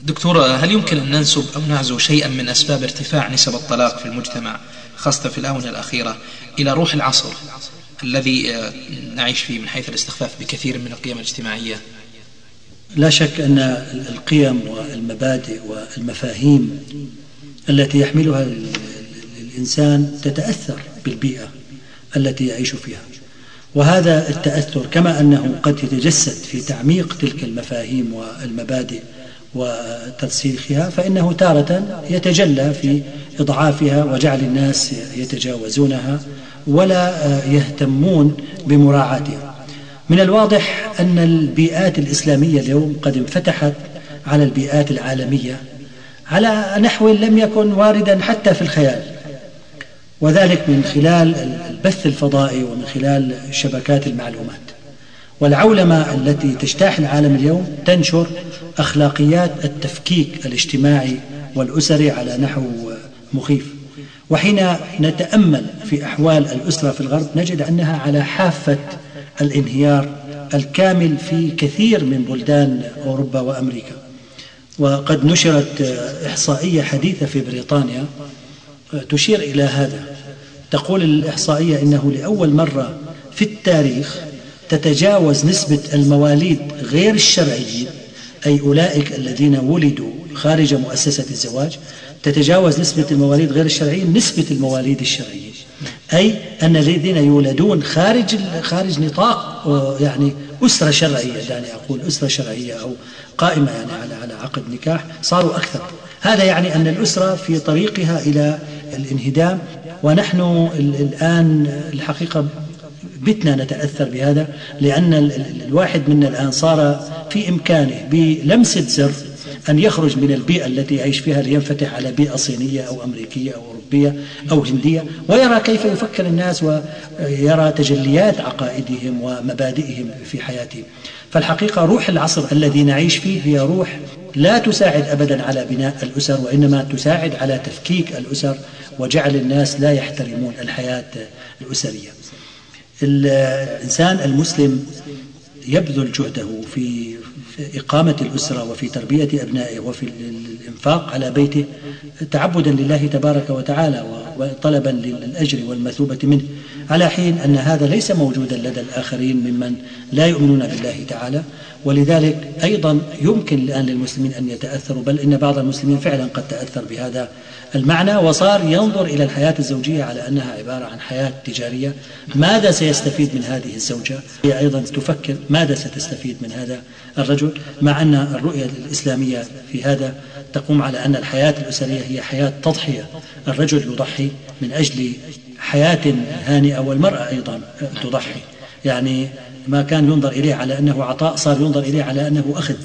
دكتور، هل يمكن أن ننسب أو نعزو شيئا من أسباب ارتفاع نسب الطلاق في المجتمع خاصة في الآونة الأخيرة إلى روح العصر الذي نعيش فيه من حيث الاستخفاف بكثير من القيم الاجتماعية؟ لا شك أن القيم والمبادئ والمفاهيم التي يحملها الإنسان تتأثر بالبيئة التي يعيش فيها، وهذا التأثر كما أنه قد يتجسد في تعميق تلك المفاهيم والمبادئ وترسيخها، فإنه تارة يتجلى في إضعافها وجعل الناس يتجاوزونها ولا يهتمون بمراعاتها. من الواضح أن البيئات الإسلامية اليوم قد انفتحت على البيئات العالمية على نحو لم يكن واردا حتى في الخيال، وذلك من خلال البث الفضائي ومن خلال شبكات المعلومات. والعولمة التي تجتاح العالم اليوم تنشر أخلاقيات التفكيك الاجتماعي والأسري على نحو مخيف، وحين نتأمل في أحوال الأسرة في الغرب نجد أنها على حافة الانهيار الكامل في كثير من بلدان أوروبا وأمريكا. وقد نشرت إحصائية حديثة في بريطانيا تشير إلى هذا. تقول الإحصائية إنه لأول مرة في التاريخ تتجاوز نسبة المواليد غير الشرعيين، أي أولئك الذين ولدوا خارج مؤسسة الزواج، تتجاوز نسبة المواليد غير الشرعيين نسبة المواليد الشرعيين، أي أن الذين يولدون خارج نطاق يعني أسرة شرعية، يعني أقول أسرة شرعية أو قائمة يعني على عقد نكاح، صاروا أكثر. هذا يعني أن الأسرة في طريقها إلى الانهدام، ونحن الآن الحقيقة بتنا نتأثر بهذا، لأن الواحد منا الآن صار في إمكانه بلمسة زر أن يخرج من البيئة التي يعيش فيها لينفتح على بيئة صينية أو أمريكية أو أوروبية أو هندية، ويرى كيف يفكر الناس ويرى تجليات عقائدهم ومبادئهم في حياتهم. فالحقيقة روح العصر الذي نعيش فيه هي روح لا تساعد أبدا على بناء الأسر، وإنما تساعد على تفكيك الأسر وجعل الناس لا يحترمون الحياة الأسرية. الإنسان المسلم يبذل جهده في إقامة الأسرة وفي تربية أبنائه وفي الإنفاق على بيته تعبدا لله تبارك وتعالى وطلبا للأجر والمثوبة منه، على حين أن هذا ليس موجودا لدى الآخرين ممن لا يؤمنون بالله تعالى. ولذلك أيضا يمكن الآن للمسلمين أن يتأثروا، بل إن بعض المسلمين فعلا قد تأثر بهذا المعنى وصار ينظر إلى الحياة الزوجية على أنها عبارة عن حياة تجارية. ماذا سيستفيد من هذه الزوجة؟ هي أيضا تفكر ماذا ستستفيد من هذا الرجل، مع أن الرؤية الإسلامية في هذا تقوم على أن الحياة الأسرية هي حياة تضحية، الرجل يضحي من أجل حياة هانئة والمرأة أيضا تضحي، يعني ما كان ينظر إليه على أنه عطاء صار ينظر إليه على أنه أخذ.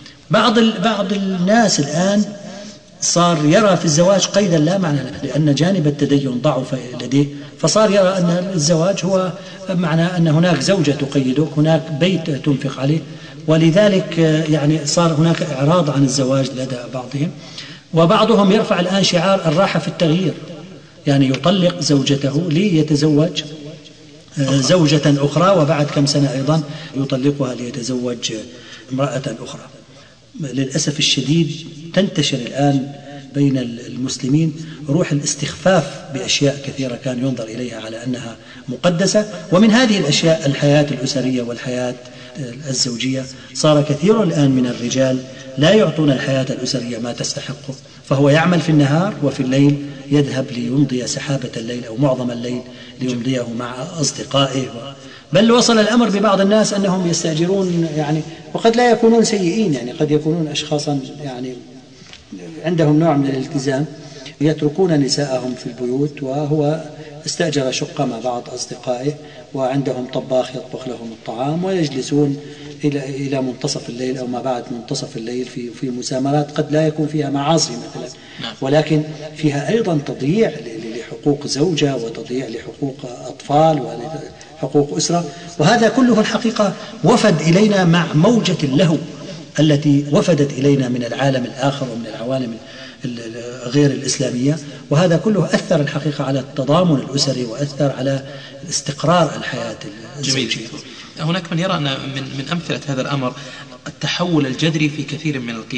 بعض الناس الآن صار يرى في الزواج قيدا لا معنى له، لأن جانب التدين ضعف لديه، فصار يرى أن الزواج هو معنى أن هناك زوجة تقيدك، هناك بيت تنفق عليه، ولذلك يعني صار هناك إعراض عن الزواج لدى بعضهم. وبعضهم يرفع الآن شعار الراحة في التغيير، يعني يطلق زوجته ليتزوج زوجة أخرى، وبعد كم سنة أيضا يطلقها ليتزوج امرأة أخرى. للأسف الشديد تنتشر الآن بين المسلمين روح الاستخفاف بأشياء كثيرة كان ينظر إليها على أنها مقدسة، ومن هذه الأشياء الحياة الأسرية والحياة الزوجية. صار كثير الآن من الرجال لا يعطون الحياة الأسرية ما تستحقه، فهو يعمل في النهار وفي الليل يذهب ليمضي سحابة الليل أو معظم الليل ليمضيه مع أصدقائه. بل وصل الأمر ببعض الناس أنهم يستأجرون، يعني وقد لا يكونون سيئين، يعني قد يكونون أشخاصا يعني عندهم نوع من الالتزام، يتركون نساءهم في البيوت وهو استأجر شقة مع بعض أصدقائه وعندهم طباخ يطبخ لهم الطعام، ويجلسون إلى منتصف الليل أو ما بعد منتصف الليل في مسامرات قد لا يكون فيها معاصي مثلا، ولكن فيها أيضا تضييع لحقوق زوجة وتضييع لحقوق أطفال وحقوق أسرة. وهذا كله الحقيقة وفد إلينا مع موجة اللهو التي وفدت إلينا من العالم الآخر ومن العوالم غير الإسلامية، وهذا كله أثر الحقيقة على التضامن الأسري وأثر على استقرار الحياة الزوجية. هناك من يرى أن من أمثلة هذا الأمر التحول الجذري في كثير من القيم،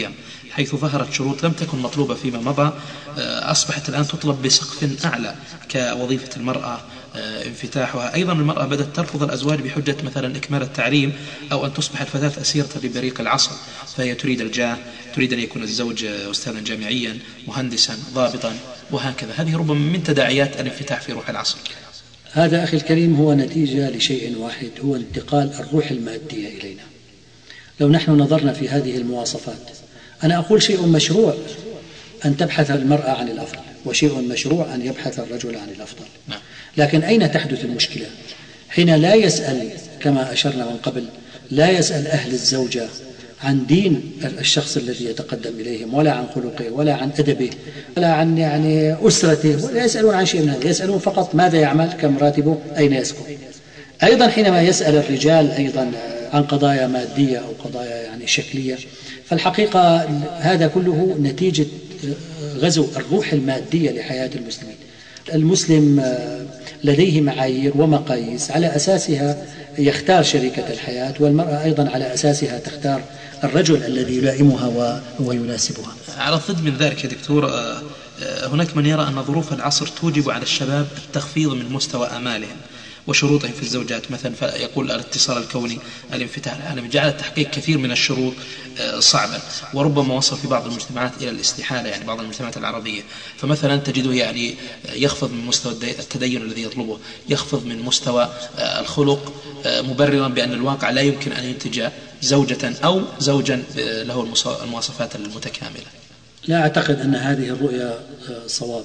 حيث ظهرت شروط لم تكن مطلوبة فيما مضى أصبحت الآن تطلب بسقف أعلى كوظيفة المرأة، انفتاحها. أيضا المرأة بدأت ترفض الأزواج بحجة مثلا إكمال التعليم أو أن تصبح الفتاة أسيرة لبريق العصر، فهي تريد الجاه، تريد أن يكون الزوج أستاذا جامعيا، مهندسا، ضابطا، وهكذا. هذه ربما من تداعيات الانفتاح في روح العصر. هذا أخي الكريم هو نتيجة لشيء واحد، هو انتقال الروح المادية إلينا. لو نحن نظرنا في هذه المواصفات، أنا أقول شيء مشروع أن تبحث المرأة عن الأفضل، وشيء مشروع أن يبحث الرجل عن الأفضل. لكن أين تحدث المشكلة؟ حين لا يسأل كما أشرنا من قبل، لا يسأل أهل الزوجة عن دين الشخص الذي يتقدم إليهم، ولا عن خلقه، ولا عن أدبه، ولا عن أسرته، ولا يسألون عن شيء من هذا، يسألون فقط ماذا يعمل، كم راتبه، أين يسكن. أيضا حينما يسأل الرجال أيضا عن قضايا مادية أو قضايا شكلية، فالحقيقة هذا كله نتيجة غزو الروح المادية لحياة المسلمين. المسلم لديه معايير ومقاييس على أساسها يختار شريكة الحياة، والمرأة أيضا على أساسها تختار الرجل الذي يلائمها ويناسبها. على الضد من ذلك يا دكتور، هناك من يرى أن ظروف العصر توجب على الشباب التخفيض من مستوى آمالهم وشروطهم في الزوجات، مثلا فيقول الاتصال الكوني، الانفتاح العالمي، جعل تحقيق كثير من الشروط صعبا، وربما وصل في بعض المجتمعات إلى الاستحالة، بعض المجتمعات العربية. فمثلا تجده يخفض من مستوى التدين الذي يطلبه، يخفض من مستوى الخلق، مبررا بأن الواقع لا يمكن أن ينتج زوجة أو زوجا له المواصفات المتكاملة. لا أعتقد أن هذه الرؤية صواب.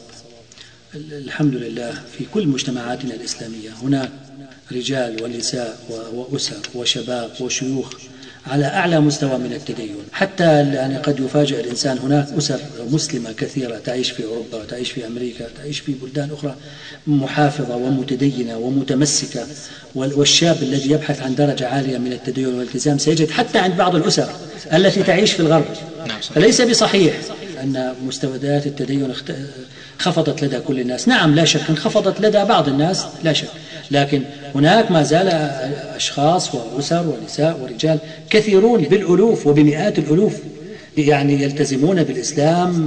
الحمد لله في كل مجتمعاتنا الإسلامية هناك رجال ونساء وأسر وشباب وشيوخ على أعلى مستوى من التدين، حتى قد يفاجئ الإنسان هناك أسر مسلمة كثيرة تعيش في أوروبا وتعيش في أمريكا، تعيش في بلدان أخرى، محافظة ومتدينة ومتمسكة. والشاب الذي يبحث عن درجة عالية من التدين والالتزام سيجد حتى عند بعض الأسر التي تعيش في الغرب. فليس بصحيح أن مستويات التدين خفضت لدى كل الناس. نعم لا شك انخفضت لدى بعض الناس لا شك، لكن هناك ما زال أشخاص وأسر ونساء ورجال كثيرون بالألوف وبمئات الألوف يلتزمون بالإسلام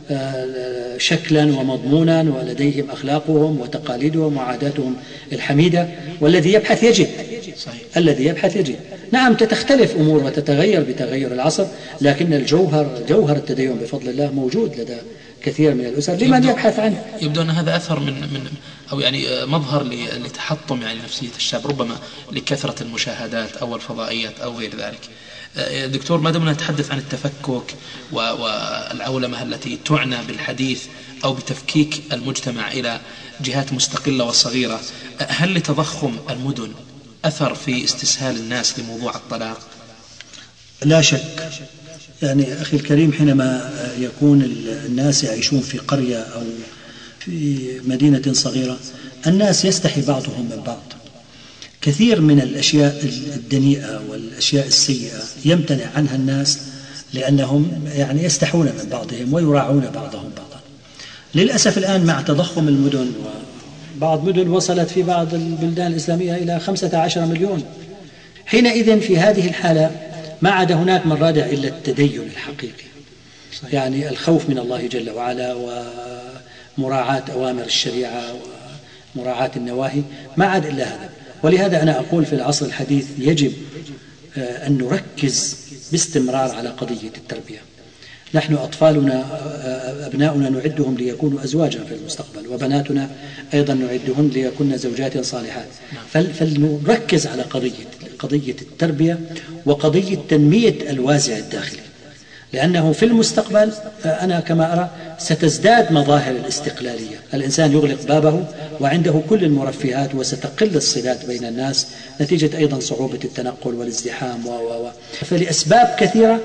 شكلا ومضمونا، ولديهم أخلاقهم وتقاليدهم وعاداتهم الحميدة، والذي يبحث يجد. الذي يبحث يجد. نعم تختلف أمور وتتغير بتغير العصر، لكن جوهر التدين بفضل الله موجود لدى كثير من الأسر لمن يبحث عنه. يبدو أن هذا أثر من أو مظهر لتحطم نفسية الشاب، ربما لكثرة المشاهدات أو الفضائيات أو غير ذلك. دكتور، ما دمنا نتحدث عن التفكك والعولمة التي تعنى بالحديث أو بتفكيك المجتمع إلى جهات مستقلة وصغيرة، هل لتضخم المدن أثر في استسهال الناس لموضوع الطلاق؟ لا شك. أخي الكريم، حينما يكون الناس يعيشون في قرية أو في مدينة صغيرة، الناس يستحي بعضهم من بعض. كثير من الأشياء الدنيئة والأشياء السيئة يمتنع عنها الناس لأنهم يستحون من بعضهم ويراعون بعضهم بعضا. للأسف الآن مع تضخم المدن، وبعض مدن وصلت في بعض البلدان الإسلامية إلى 15 مليون، حينئذ في هذه الحالة ما عاد هناك من رادع إلا التدين الحقيقي، الخوف من الله جل وعلا ومراعاة أوامر الشريعة ومراعاة النواهي، ما عاد إلا هذا. ولهذا أنا أقول في العصر الحديث يجب أن نركز باستمرار على قضية التربية. نحن أطفالنا أبناؤنا نعدهم ليكونوا أزواجا في المستقبل، وبناتنا أيضا نعدهم ليكون زوجات صالحات. فلنركز على قضية التربية وقضية تنمية الوازع الداخلي، لأنه في المستقبل أنا كما أرى ستزداد مظاهر الاستقلالية. الإنسان يغلق بابه وعنده كل المرفهات، وستقل الصلات بين الناس نتيجة أيضا صعوبة التنقل والازدحام فلأسباب كثيرة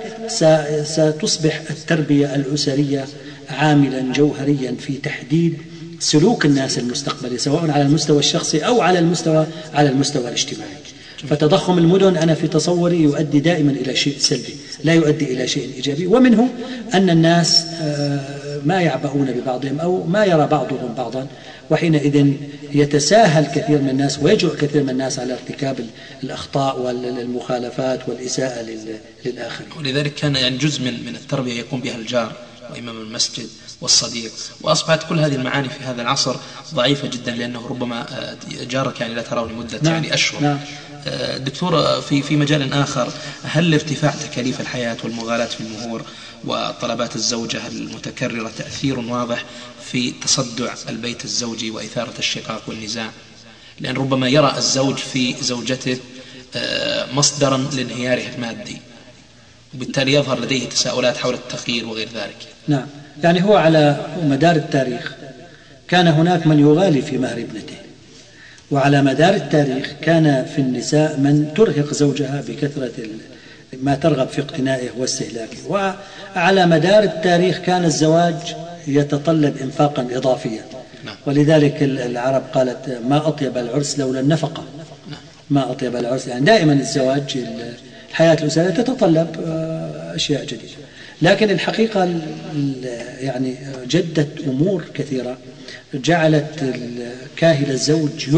ستصبح التربية الأسرية عاملا جوهريا في تحديد سلوك الناس المستقبلي، سواء على المستوى الشخصي أو على المستوى الاجتماعي. فتضخم المدن أنا في تصوري يؤدي دائما إلى شيء سلبي، لا يؤدي إلى شيء إيجابي. ومنه أن الناس ما يعبؤون ببعضهم أو ما يرى بعضهم بعضا، وحينئذ يتساهل كثير من الناس ويجرؤ كثير من الناس على ارتكاب الأخطاء والمخالفات والإساءة للآخر. ولذلك كان يعني جزء من التربية يقوم بها الجار وإمام المسجد والصديق، وأصبحت كل هذه المعاني في هذا العصر ضعيفة جدا، لأنه ربما جارك يعني لا تراه لمدة يعني أشهر. نعم. دكتور، في مجال آخر، هل ارتفاع تكاليف الحياة والمغالاة في المهور وطلبات الزوجة المتكررة تأثير واضح في تصدع البيت الزوجي وإثارة الشقاق والنزاع؟ لأن ربما يرى الزوج في زوجته مصدرا لانهياره المادي، وبالتالي يظهر لديه تساؤلات حول التغيير وغير ذلك. نعم، يعني هو على مدار التاريخ كان هناك من يغالي في مهر ابنته، وعلى مدار التاريخ كان في النساء من ترهق زوجها بكثرة ما ترغب في اقتنائه واستهلاكه، وعلى مدار التاريخ كان الزواج يتطلب إنفاقا إضافيا. ولذلك العرب قالت ما أطيب العرس لولا النفقة. ما أطيب العرس، يعني دائما الزواج الحياة الأسرية تتطلب أشياء جديدة، لكن الحقيقة يعني جدت أمور كثيرة جعلت كاهل الزوج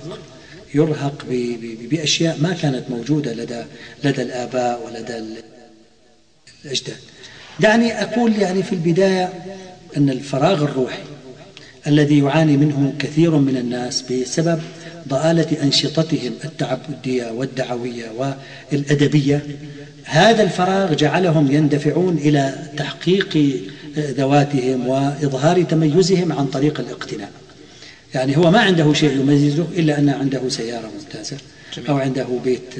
يرهق بأشياء ما كانت موجودة لدى الآباء ولدى الأجداد. دعني أقول يعني في البداية أن الفراغ الروحي الذي يعاني منه كثير من الناس بسبب ضآلة أنشطتهم التعبدية والدعوية والأدبية، هذا الفراغ جعلهم يندفعون إلى تحقيق ذواتهم وإظهار تميزهم عن طريق الاقتناء. يعني هو ما عنده شيء يميزه إلا أن عنده سيارة ممتازة أو عنده بيت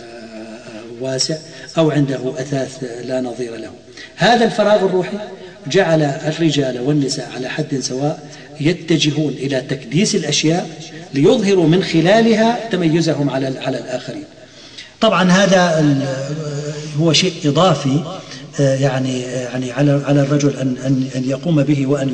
واسع أو عنده أثاث لا نظير له. هذا الفراغ الروحي جعل الرجال والنساء على حد سواء يتجهون إلى تكديس الأشياء ليظهروا من خلالها تميزهم على الآخرين. طبعا هذا هو شيء إضافي يعني على الرجل أن يقوم به وأن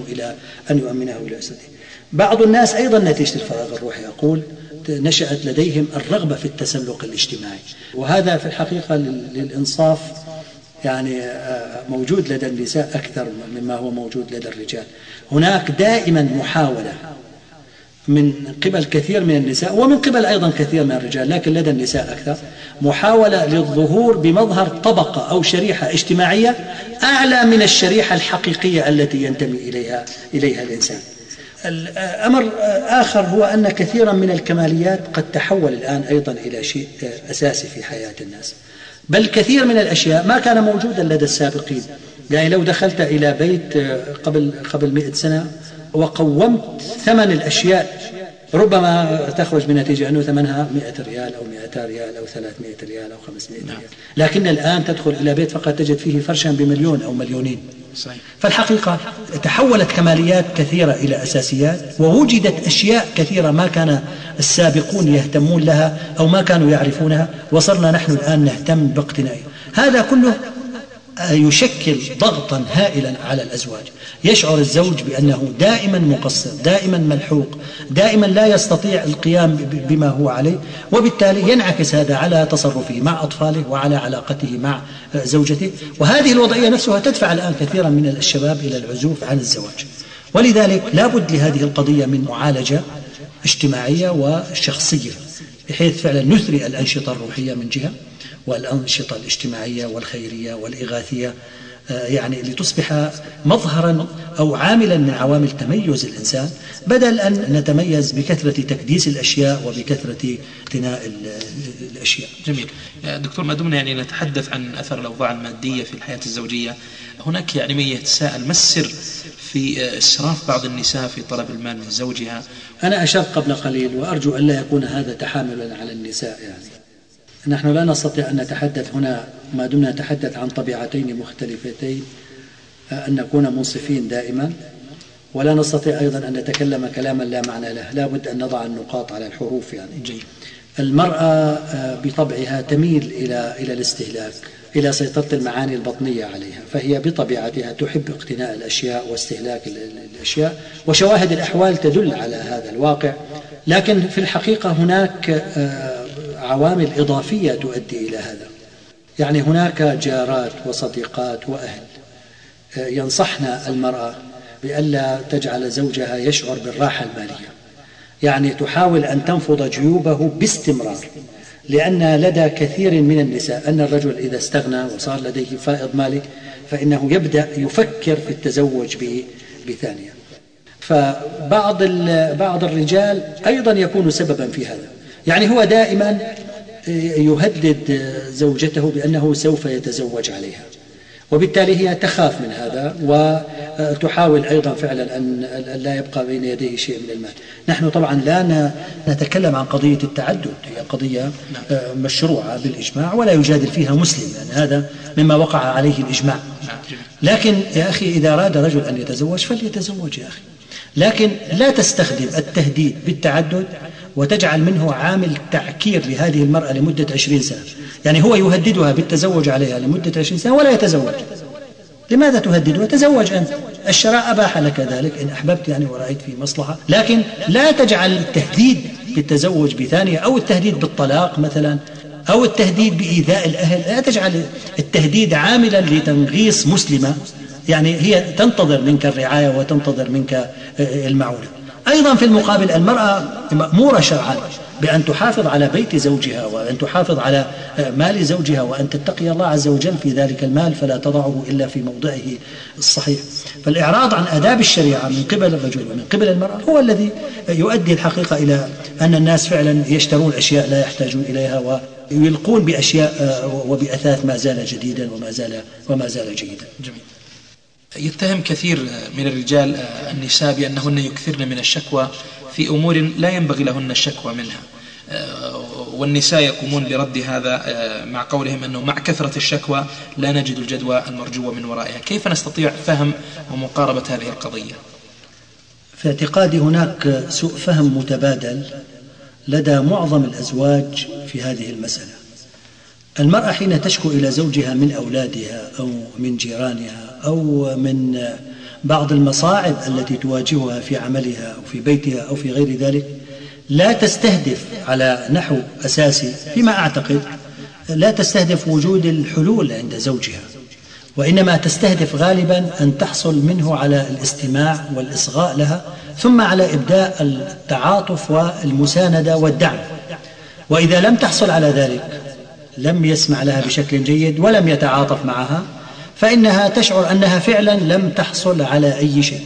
يؤمنه إلى أسرته. بعض الناس أيضا نتيجة الفراغ الروحي يقول نشأت لديهم الرغبة في التسلق الاجتماعي، وهذا في الحقيقة للإنصاف يعني موجود لدى النساء أكثر مما هو موجود لدى الرجال. هناك دائما محاولة من قبل كثير من النساء ومن قبل أيضا كثير من الرجال، لكن لدى النساء أكثر، محاولة للظهور بمظهر طبقة أو شريحة اجتماعية أعلى من الشريحة الحقيقية التي ينتمي إليها الإنسان. الأمر آخر هو أن كثيرا من الكماليات قد تحول الآن أيضا إلى شيء أساسي في حياة الناس، بل كثير من الأشياء ما كان موجودا لدى السابقين. يعني لو دخلت إلى بيت قبل 100 سنة وقومت ثمن الأشياء ربما تخرج من نتيجة أنه ثمنها 100 ريال أو 200 ريال أو 300 ريال أو 500 ريال. لكن الآن تدخل إلى بيت فقط تجد فيه فرشا ب1,000,000 أو 2,000,000. فالحقيقة تحولت كماليات كثيرة إلى أساسيات، ووجدت أشياء كثيرة ما كان السابقون يهتمون لها أو ما كانوا يعرفونها، وصرنا نحن الآن نهتم باقتنائها. هذا كله يشكل ضغطا هائلا على الأزواج. يشعر الزوج بأنه دائما مقصر، دائما ملحوق، دائما لا يستطيع القيام بما هو عليه، وبالتالي ينعكس هذا على تصرفه مع أطفاله وعلى علاقته مع زوجته. وهذه الوضعية نفسها تدفع الآن كثيرا من الشباب إلى العزوف عن الزواج. ولذلك لا بد لهذه القضية من معالجة اجتماعية وشخصية، بحيث فعلا نثري الأنشطة الروحية من جهة، والأنشطة الاجتماعية والخيرية والإغاثية، يعني لتصبح مظهرا أو عاملا من عوامل تميز الإنسان، بدل أن نتميز بكثرة تكديس الأشياء وبكثرة اقتناء الأشياء. جميل. دكتور، ما دمنا يعني نتحدث عن أثر الأوضاع المادية في الحياة الزوجية، هناك يعني من يتساءل ما السر في إسراف بعض النساء في طلب المال من زوجها؟ أنا أشرت قبل قليل وأرجو أن لا يكون هذا تحاملا على النساء. يعني نحن لا نستطيع أن نتحدث هنا ما دمنا نتحدث عن طبيعتين مختلفتين أن نكون منصفين دائما، ولا نستطيع أيضا أن نتكلم كلاما لا معنى له. لا بد أن نضع النقاط على الحروف. يعني المرأة بطبعها تميل إلى الاستهلاك، إلى سيطرة المعاني البطنية عليها، فهي بطبيعتها تحب اقتناء الأشياء واستهلاك الأشياء، وشواهد الأحوال تدل على هذا الواقع. لكن في الحقيقة هناك عوامل إضافية تؤدي إلى هذا. يعني هناك جارات وصديقات وأهل ينصحنا المرأة بألا تجعل زوجها يشعر بالراحة المالية، يعني تحاول أن تنفض جيوبه باستمرار، لأن لدى كثير من النساء أن الرجل إذا استغنى وصار لديه فائض مالي فإنه يبدأ يفكر في التزوج بثانية. فبعض الرجال أيضا يكون سببا في هذا، يعني هو دائما يهدد زوجته بأنه سوف يتزوج عليها، وبالتالي هي تخاف من هذا وتحاول أيضا فعلا أن لا يبقى بين يديه شيء من المال. نحن طبعا لا نتكلم عن قضية التعدد، هي قضية مشروعة بالإجماع ولا يجادل فيها مسلم، لأن هذا مما وقع عليه الإجماع. لكن يا أخي إذا أراد رجل أن يتزوج فليتزوج يا أخي، لكن لا تستخدم التهديد بالتعدد وتجعل منه عامل تعكير لهذه المرأة لمدة 20 سنة. يعني هو يهددها بالتزوج عليها لمدة 20 سنة ولا يتزوج. لماذا تهددها؟ تزوج أنت، الشرع أباح لك ذلك إن أحببت يعني ورأيت فيه مصلحة، لكن لا تجعل التهديد بالتزوج بثانية أو التهديد بالطلاق مثلا أو التهديد بإيذاء الأهل، لا تجعل التهديد عاملا لتنغيص مسلمة يعني هي تنتظر منك الرعاية وتنتظر منك المعونة. أيضا في المقابل المرأة مأمورة شرعا بأن تحافظ على بيت زوجها وأن تحافظ على مال زوجها وأن تتقي الله عز وجل في ذلك المال فلا تضعه إلا في موضعه الصحيح. فالإعراض عن آداب الشريعة من قبل الرجل ومن قبل المرأة هو الذي يؤدي الحقيقة إلى أن الناس فعلا يشترون أشياء لا يحتاجون إليها ويلقون بأشياء وبأثاث ما زال جديدا وما زال جيدا. جميل. يتهم كثير من الرجال النساء بأنهن يكثرن من الشكوى في أمور لا ينبغي لهن الشكوى منها، والنساء يقومون برد هذا مع قولهم أنه مع كثرة الشكوى لا نجد الجدوى المرجوة من ورائها. كيف نستطيع فهم ومقاربة هذه القضية؟ في اعتقادي هناك سوء فهم متبادل لدى معظم الأزواج في هذه المسألة. المرأة حين تشكو إلى زوجها من أولادها أو من جيرانها أو من بعض المصاعب التي تواجهها في عملها أو في بيتها أو في غير ذلك لا تستهدف على نحو أساسي فيما أعتقد، لا تستهدف وجود الحلول عند زوجها، وإنما تستهدف غالبا أن تحصل منه على الاستماع والإصغاء لها ثم على إبداء التعاطف والمساندة والدعم. وإذا لم تحصل على ذلك، لم يسمع لها بشكل جيد ولم يتعاطف معها، فإنها تشعر أنها فعلا لم تحصل على أي شيء.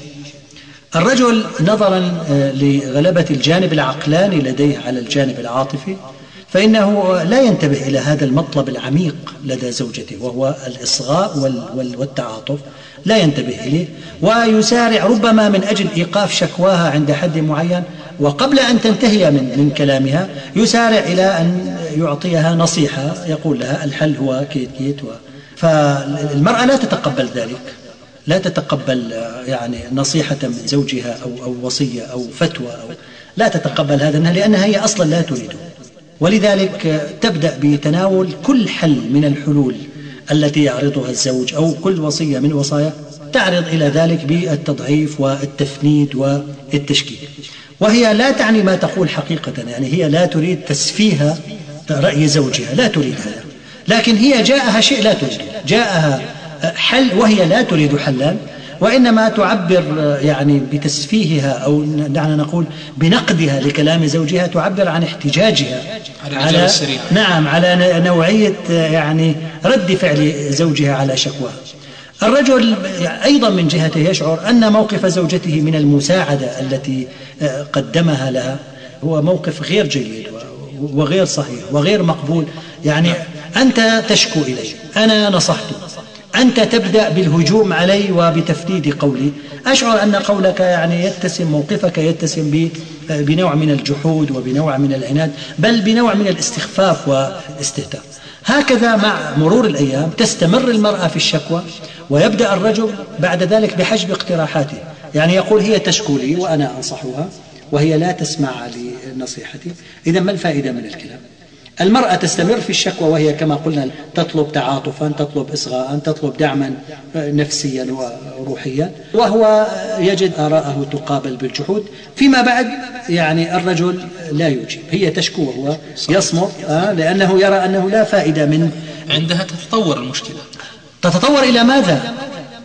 الرجل نظرا لغلبة الجانب العقلاني لديه على الجانب العاطفي فإنه لا ينتبه إلى هذا المطلب العميق لدى زوجته وهو الإصغاء والتعاطف، لا ينتبه إليه ويسارع ربما من أجل إيقاف شكواها عند حد معين، وقبل أن تنتهي من كلامها يسارع إلى أن يعطيها نصيحة يقول لها الحل هو كيت كيت فالمرأة لا تتقبل ذلك، لا تتقبل يعني نصيحة من زوجها أو وصية أو فتوى لا تتقبل هذا لأنها هي أصلا لا تريده. ولذلك تبدأ بتناول كل حل من الحلول التي يعرضها الزوج أو كل وصية من وصايا تعرض إلى ذلك بالتضعيف والتفنيد والتشكيك، وهي لا تعني ما تقول حقيقة، يعني هي لا تريد تسفيه رأي زوجها، لا تريد هذا، لكن هي جاءها شيء لا تريد، جاءها حل وهي لا تريد حلا، وإنما تعبر يعني بتسفيهها أو دعنا نقول بنقدها لكلام زوجها، تعبر عن احتجاجها على نوعية يعني رد فعل زوجها على شكواها. الرجل أيضا من جهته يشعر أن موقف زوجته من المساعدة التي قدمها لها هو موقف غير جيد وغير صحيح وغير مقبول. يعني أنت تشكو إلي، أنا نصحتك، أنت تبدأ بالهجوم علي وبتفديد قولي، أشعر أن قولك يعني يتسم، موقفك يتسم بنوع من الجحود وبنوع من العناد، بل بنوع من الاستخفاف والاستهتار. هكذا مع مرور الأيام تستمر المرأة في الشكوى، ويبدأ الرجل بعد ذلك بحجب اقتراحاته، يعني يقول هي تشكو لي وأنا أنصحها وهي لا تسمع لنصيحتي، إذا ما الفائدة من الكلام؟ المرأة تستمر في الشكوى وهي كما قلنا تطلب تعاطفا، تطلب إصغاء، تطلب دعما نفسيا وروحيا، وهو يجد آراءه تقابل بالجحود. فيما بعد يعني الرجل لا يجيب، هي تشكو وهو يصمت لأنه يرى أنه لا فائدة من. عندها تتطور المشكلة. تتطور إلى ماذا؟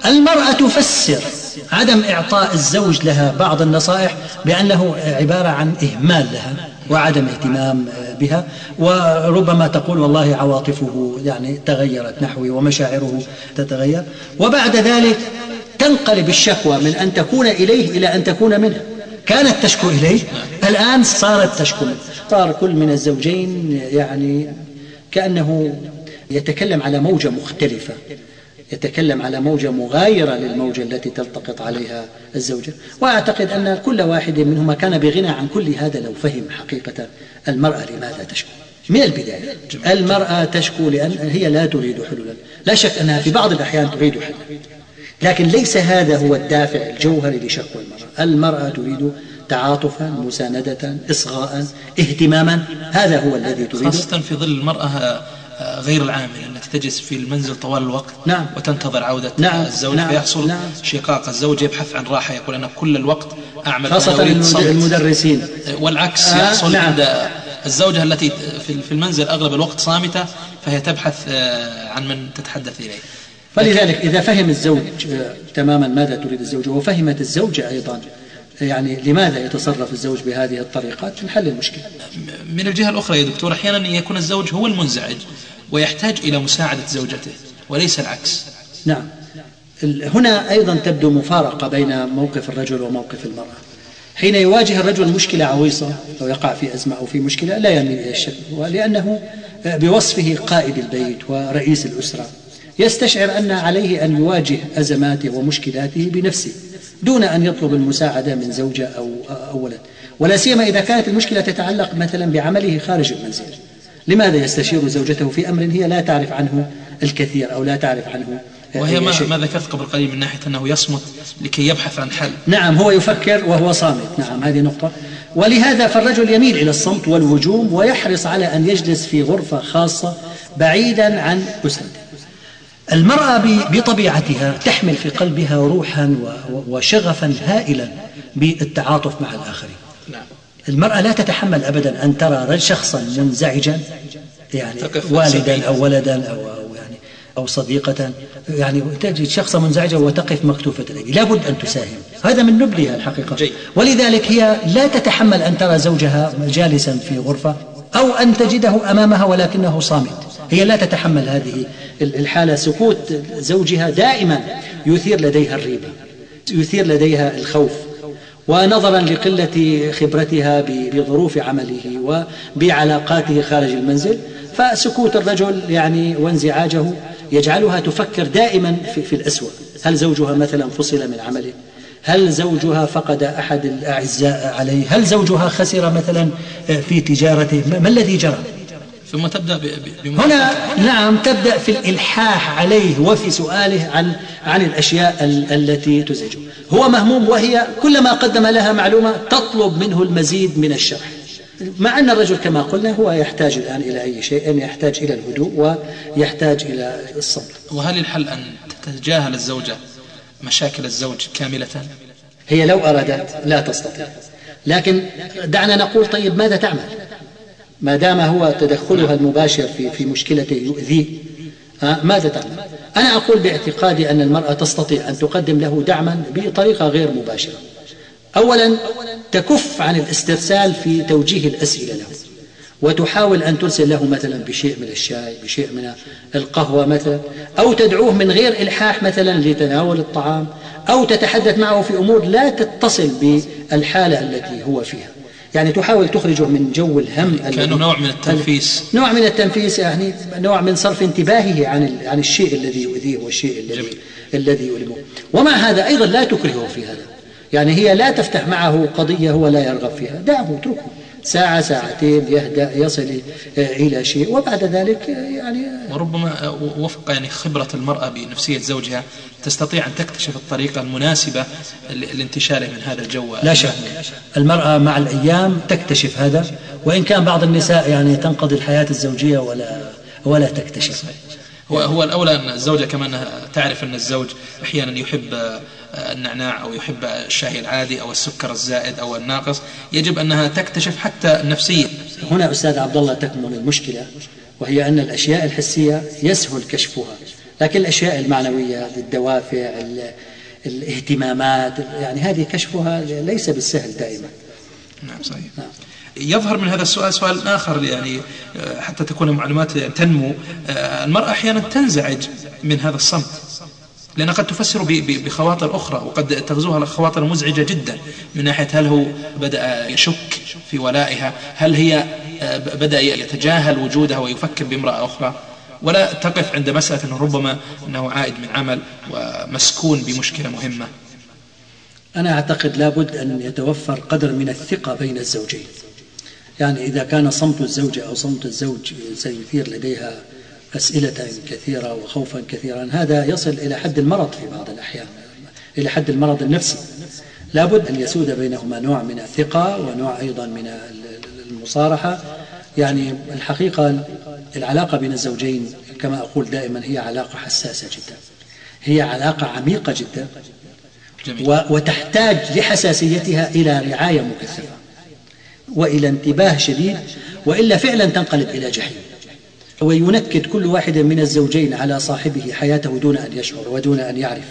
المرأة تفسر عدم إعطاء الزوج لها بعض النصائح بأنه عبارة عن إهمال لها وعدم اهتمام بها، وربما تقول والله عواطفه يعني تغيرت نحوي ومشاعره تتغير، وبعد ذلك تنقلب الشكوى من أن تكون إليه إلى أن تكون منه. كانت تشكو إليه، الآن صارت تشكو منه. صار كل من الزوجين يعني كأنه يتكلم على موجة مختلفة، يتكلم على موجة مغايرة للموجة التي تلتقط عليها الزوجة. وأعتقد أن كل واحد منهما كان بغنى عن كل هذا لو فهم حقيقة المرأة لماذا تشكو من البداية. المرأة تشكو لأن هي لا تريد حلولا، لا شك أنها في بعض الأحيان تريد حلولا، لكن ليس هذا هو الدافع الجوهري لشكوى المرأة. المرأة تريد تعاطفا، مساندة، إصغاء، اهتماما، هذا هو الذي تريده، خاصة في ظل المرأة غير العامل التي تجلس في المنزل طوال الوقت. نعم. وتنتظر عودة الزوج. نعم. فيحصل نعم. شقاق، الزوج يبحث عن راحة، يقول أنا كل الوقت أعمل، خاصة المدرسين. والعكس يحصل عند الزوجة التي في المنزل أغلب الوقت صامتة، فهي تبحث عن من تتحدث إليه. فلذلك إذا فهم الزوج تماما ماذا تريد الزوجة، وفهمت الزوجة أيضا يعني لماذا يتصرف الزوج بهذه الطريقات، نحل المشكلة. من الجهة الأخرى يا دكتور، أحيانا يكون الزوج هو المنزعج ويحتاج إلى مساعدة زوجته وليس العكس. نعم، هنا أيضا تبدو مفارقة بين موقف الرجل وموقف المرأة. حين يواجه الرجل مشكلة عويصة أو يقع في أزمة أو في مشكلة لا يميل إلى الشكوى، لأنه بوصفه قائد البيت ورئيس الأسرة يستشعر أن عليه أن يواجه أزماته ومشكلاته بنفسه دون أن يطلب المساعدة من زوجة أو ولد، ولا سيما إذا كانت المشكلة تتعلق مثلا بعمله خارج المنزل. لماذا يستشير زوجته في أمر هي لا تعرف عنه الكثير أو لا تعرف عنه وهي ما ذكرت قبل قليل من ناحية أنه يصمت لكي يبحث عن حل. نعم، هو يفكر وهو صامت. نعم، هذه نقطة. ولهذا فالرجل يميل إلى الصمت والهجوم ويحرص على أن يجلس في غرفة خاصة بعيدا عن أسرته. المرأة بطبيعتها تحمل في قلبها روحا وشغفا هائلا بالتعاطف مع الآخرين. المرأة لا تتحمل أبدا أن ترى شخصا منزعجا، يعني والدا أو ولدا أو صديقة، يعني تجد شخصا منزعجا وتقف مكتوفة الأيدي، لا بد أن تساهم. هذا من نبلها الحقيقة. ولذلك هي لا تتحمل أن ترى زوجها جالسا في غرفة أو أن تجده أمامها ولكنه صامت. هي لا تتحمل هذه الحالة. سكوت زوجها دائما يثير لديها الريبة، يثير لديها الخوف، ونظرا لقلة خبرتها بظروف عمله وبعلاقاته خارج المنزل، فسكوت الرجل يعني وانزعاجه يجعلها تفكر دائما في الأسوأ. هل زوجها مثلا فصل من عمله؟ هل زوجها فقد أحد الأعزاء عليه؟ هل زوجها خسر مثلا في تجارته؟ ما الذي جرى؟ ثم تبدأ هنا نعم تبدأ في الإلحاح عليه وفي سؤاله عن الأشياء التي تزعجه. هو مهموم، وهي كلما قدم لها معلومة تطلب منه المزيد من الشرح، مع أن الرجل كما قلنا هو يحتاج الآن إلى أي شيء، يحتاج إلى الهدوء ويحتاج إلى الصمت. وهل الحل أن تتجاهل الزوجة مشاكل الزوج كاملة؟ هي لو أرادت لا تستطيع، لكن دعنا نقول طيب ماذا تعمل ما دام هو تدخلها المباشر في مشكلته يؤذيه؟ ماذا تعمل؟ أنا أقول باعتقادي أن المرأة تستطيع أن تقدم له دعما بطريقة غير مباشرة. أولا تكف عن الاسترسال في توجيه الأسئلة له، وتحاول أن ترسل له مثلا بشيء من الشاي، بشيء من القهوة مثلا، أو تدعوه من غير إلحاح مثلا لتناول الطعام، أو تتحدث معه في أمور لا تتصل بالحالة التي هو فيها. يعني تحاول تخرجه من جو الهم، كأنه نوع من التنفيس، نوع من التنفيس، يعني نوع من صرف انتباهه عن الشيء الذي يؤذيه والشيء الذي يؤلمه. ومع هذا أيضا لا تكرهه في هذا، يعني هي لا تفتح معه قضية هو لا يرغب فيها، دعه اتركه ساعة ساعتين يهدأ يصل إلى شيء، وبعد ذلك يعني وربما وفق يعني خبرة المرأة بنفسية زوجها تستطيع أن تكتشف الطريقة المناسبة لانتشاله من هذا الجو. لا شك المرأة مع الأيام تكتشف هذا، وإن كان بعض النساء يعني تنقضي الحياة الزوجية ولا تكتشف. هو الأولى أن الزوجة كمان تعرف أن الزوج أحيانا يحب النعناع أو يحب الشاي العادي أو السكر الزائد أو الناقص، يجب أنها تكتشف حتى النفسية. هنا أستاذ عبد الله تكمن المشكلة، وهي أن الأشياء الحسية يسهل كشفها لكن الأشياء المعنوية، الدوافع، الاهتمامات، يعني هذه كشفها ليس بالسهل دائما. نعم صحيح. نعم. يظهر من هذا السؤال سؤال آخر، يعني حتى تكون المعلومات تنمو. المرأة أحيانا تنزعج من هذا الصمت، لأنها قد تفسر بخواطر أخرى، وقد تغزوها خواطر مزعجة جدا من ناحية هل هو بدأ يشك في ولائها، هل هي بدأ يتجاهل وجودها ويفكر بامرأة أخرى، ولا تقف عند مسألة أنه ربما أنه عائد من عمل ومسكون بمشكلة مهمة. أنا أعتقد لابد أن يتوفر قدر من الثقة بين الزوجين. يعني إذا كان صمت الزوجة أو صمت الزوج سيثير لديها أسئلة كثيرة وخوفا كثيرا، هذا يصل إلى حد المرض في بعض الأحيان، إلى حد المرض النفسي. لابد أن يسود بينهما نوع من الثقة ونوع أيضا من المصارحة. يعني الحقيقة العلاقة بين الزوجين كما أقول دائما هي علاقة حساسة جدا، هي علاقة عميقة جدا، وتحتاج لحساسيتها إلى رعاية مكثفة وإلى انتباه شديد، وإلا فعلا تنقلب إلى جحيم، وينكد كل واحد من الزوجين على صاحبه حياته دون أن يشعر ودون أن يعرف.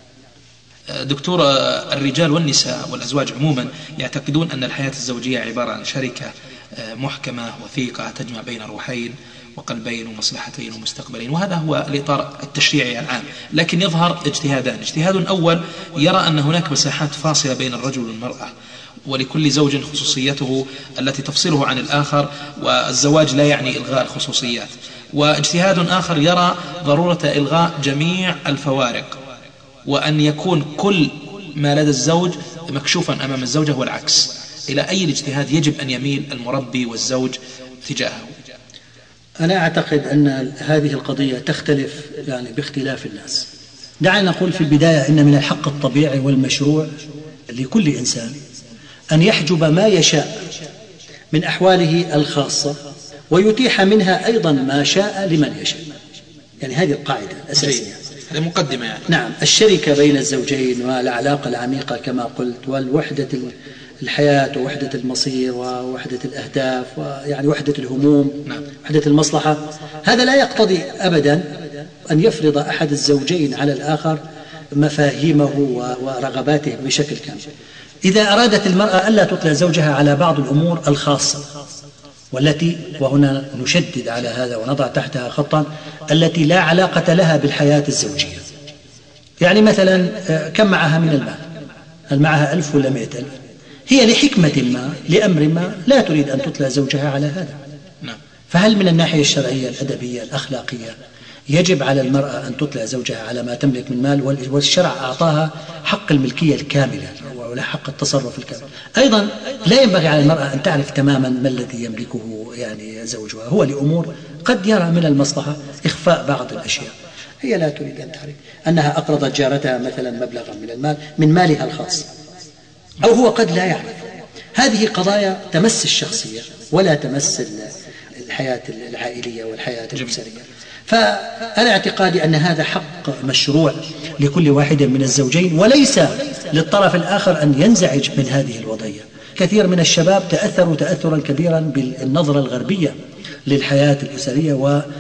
دكتور، الرجال والنساء والأزواج عموما يعتقدون أن الحياة الزوجية عبارة عن شركة محكمة وثيقة تجمع بين روحين وقلبين ومصلحتين ومستقبلين، وهذا هو الإطار التشريعي العام. لكن يظهر اجتهادان. اجتهاد أول يرى أن هناك مساحات فاصلة بين الرجل والمرأة، ولكل زوج خصوصيته التي تفصله عن الآخر، والزواج لا يعني إلغاء الخصوصيات. واجتهاد آخر يرى ضرورة إلغاء جميع الفوارق، وأن يكون كل ما لدى الزوج مكشوفا أمام الزوجة والعكس. إلى أي الاجتهاد يجب أن يميل المربي والزوج تجاهه؟ أنا أعتقد أن هذه القضية تختلف يعني باختلاف الناس. دعنا نقول في البداية أن من الحق الطبيعي والمشروع لكل إنسان أن يحجب ما يشاء من أحواله الخاصة، ويتيح منها أيضا ما شاء لمن يشاء. يعني هذه القاعدة الأساسية، هذه مقدمة يعني. نعم، الشركة بين الزوجين والعلاقة العميقة كما قلت، والوحدة الحياة ووحدة المصير ووحدة الأهداف ويعني وحدة الهموم، نعم. وحدة المصلحة. هذا لا يقتضي أبدا أن يفرض أحد الزوجين على الآخر مفاهيمه ورغباته بشكل كامل. إذا أرادت المرأة ألا تطلع زوجها على بعض الأمور الخاصة، والتي، وهنا نشدد على هذا ونضع تحتها خطا، التي لا علاقة لها بالحياة الزوجية. يعني مثلا كم معها من المال؟ هل معها 1000 ولا 100,000؟ هي لحكمة ما لأمر ما لا تريد أن تطلع زوجها على هذا. فهل من الناحية الشرعية الأدبية الأخلاقية يجب على المرأة أن تطلع زوجها على ما تملك من مال؟ والشرع أعطاها حق الملكية الكاملة ولا حق التصرف الكامل. أيضا لا ينبغي على المرأة أن تعرف تماما ما الذي يملكه يعني زوجها، هو لأمور قد يرى من المصلحة إخفاء بعض الأشياء. هي لا تريد أن تعرف أنها أقرضت جارتها مثلا مبلغا من المال من مالها الخاص، أو هو قد لا يعرف. هذه قضايا تمس الشخصية ولا تمس الحياة العائلية والحياة الأسرية. فأنا اعتقادي أن هذا حق مشروع لكل واحد من الزوجين، وليس للطرف الآخر أن ينزعج من هذه الوضعية. كثير من الشباب تأثروا تأثرا كبيرا بالنظرة الغربية للحياة الأسرية،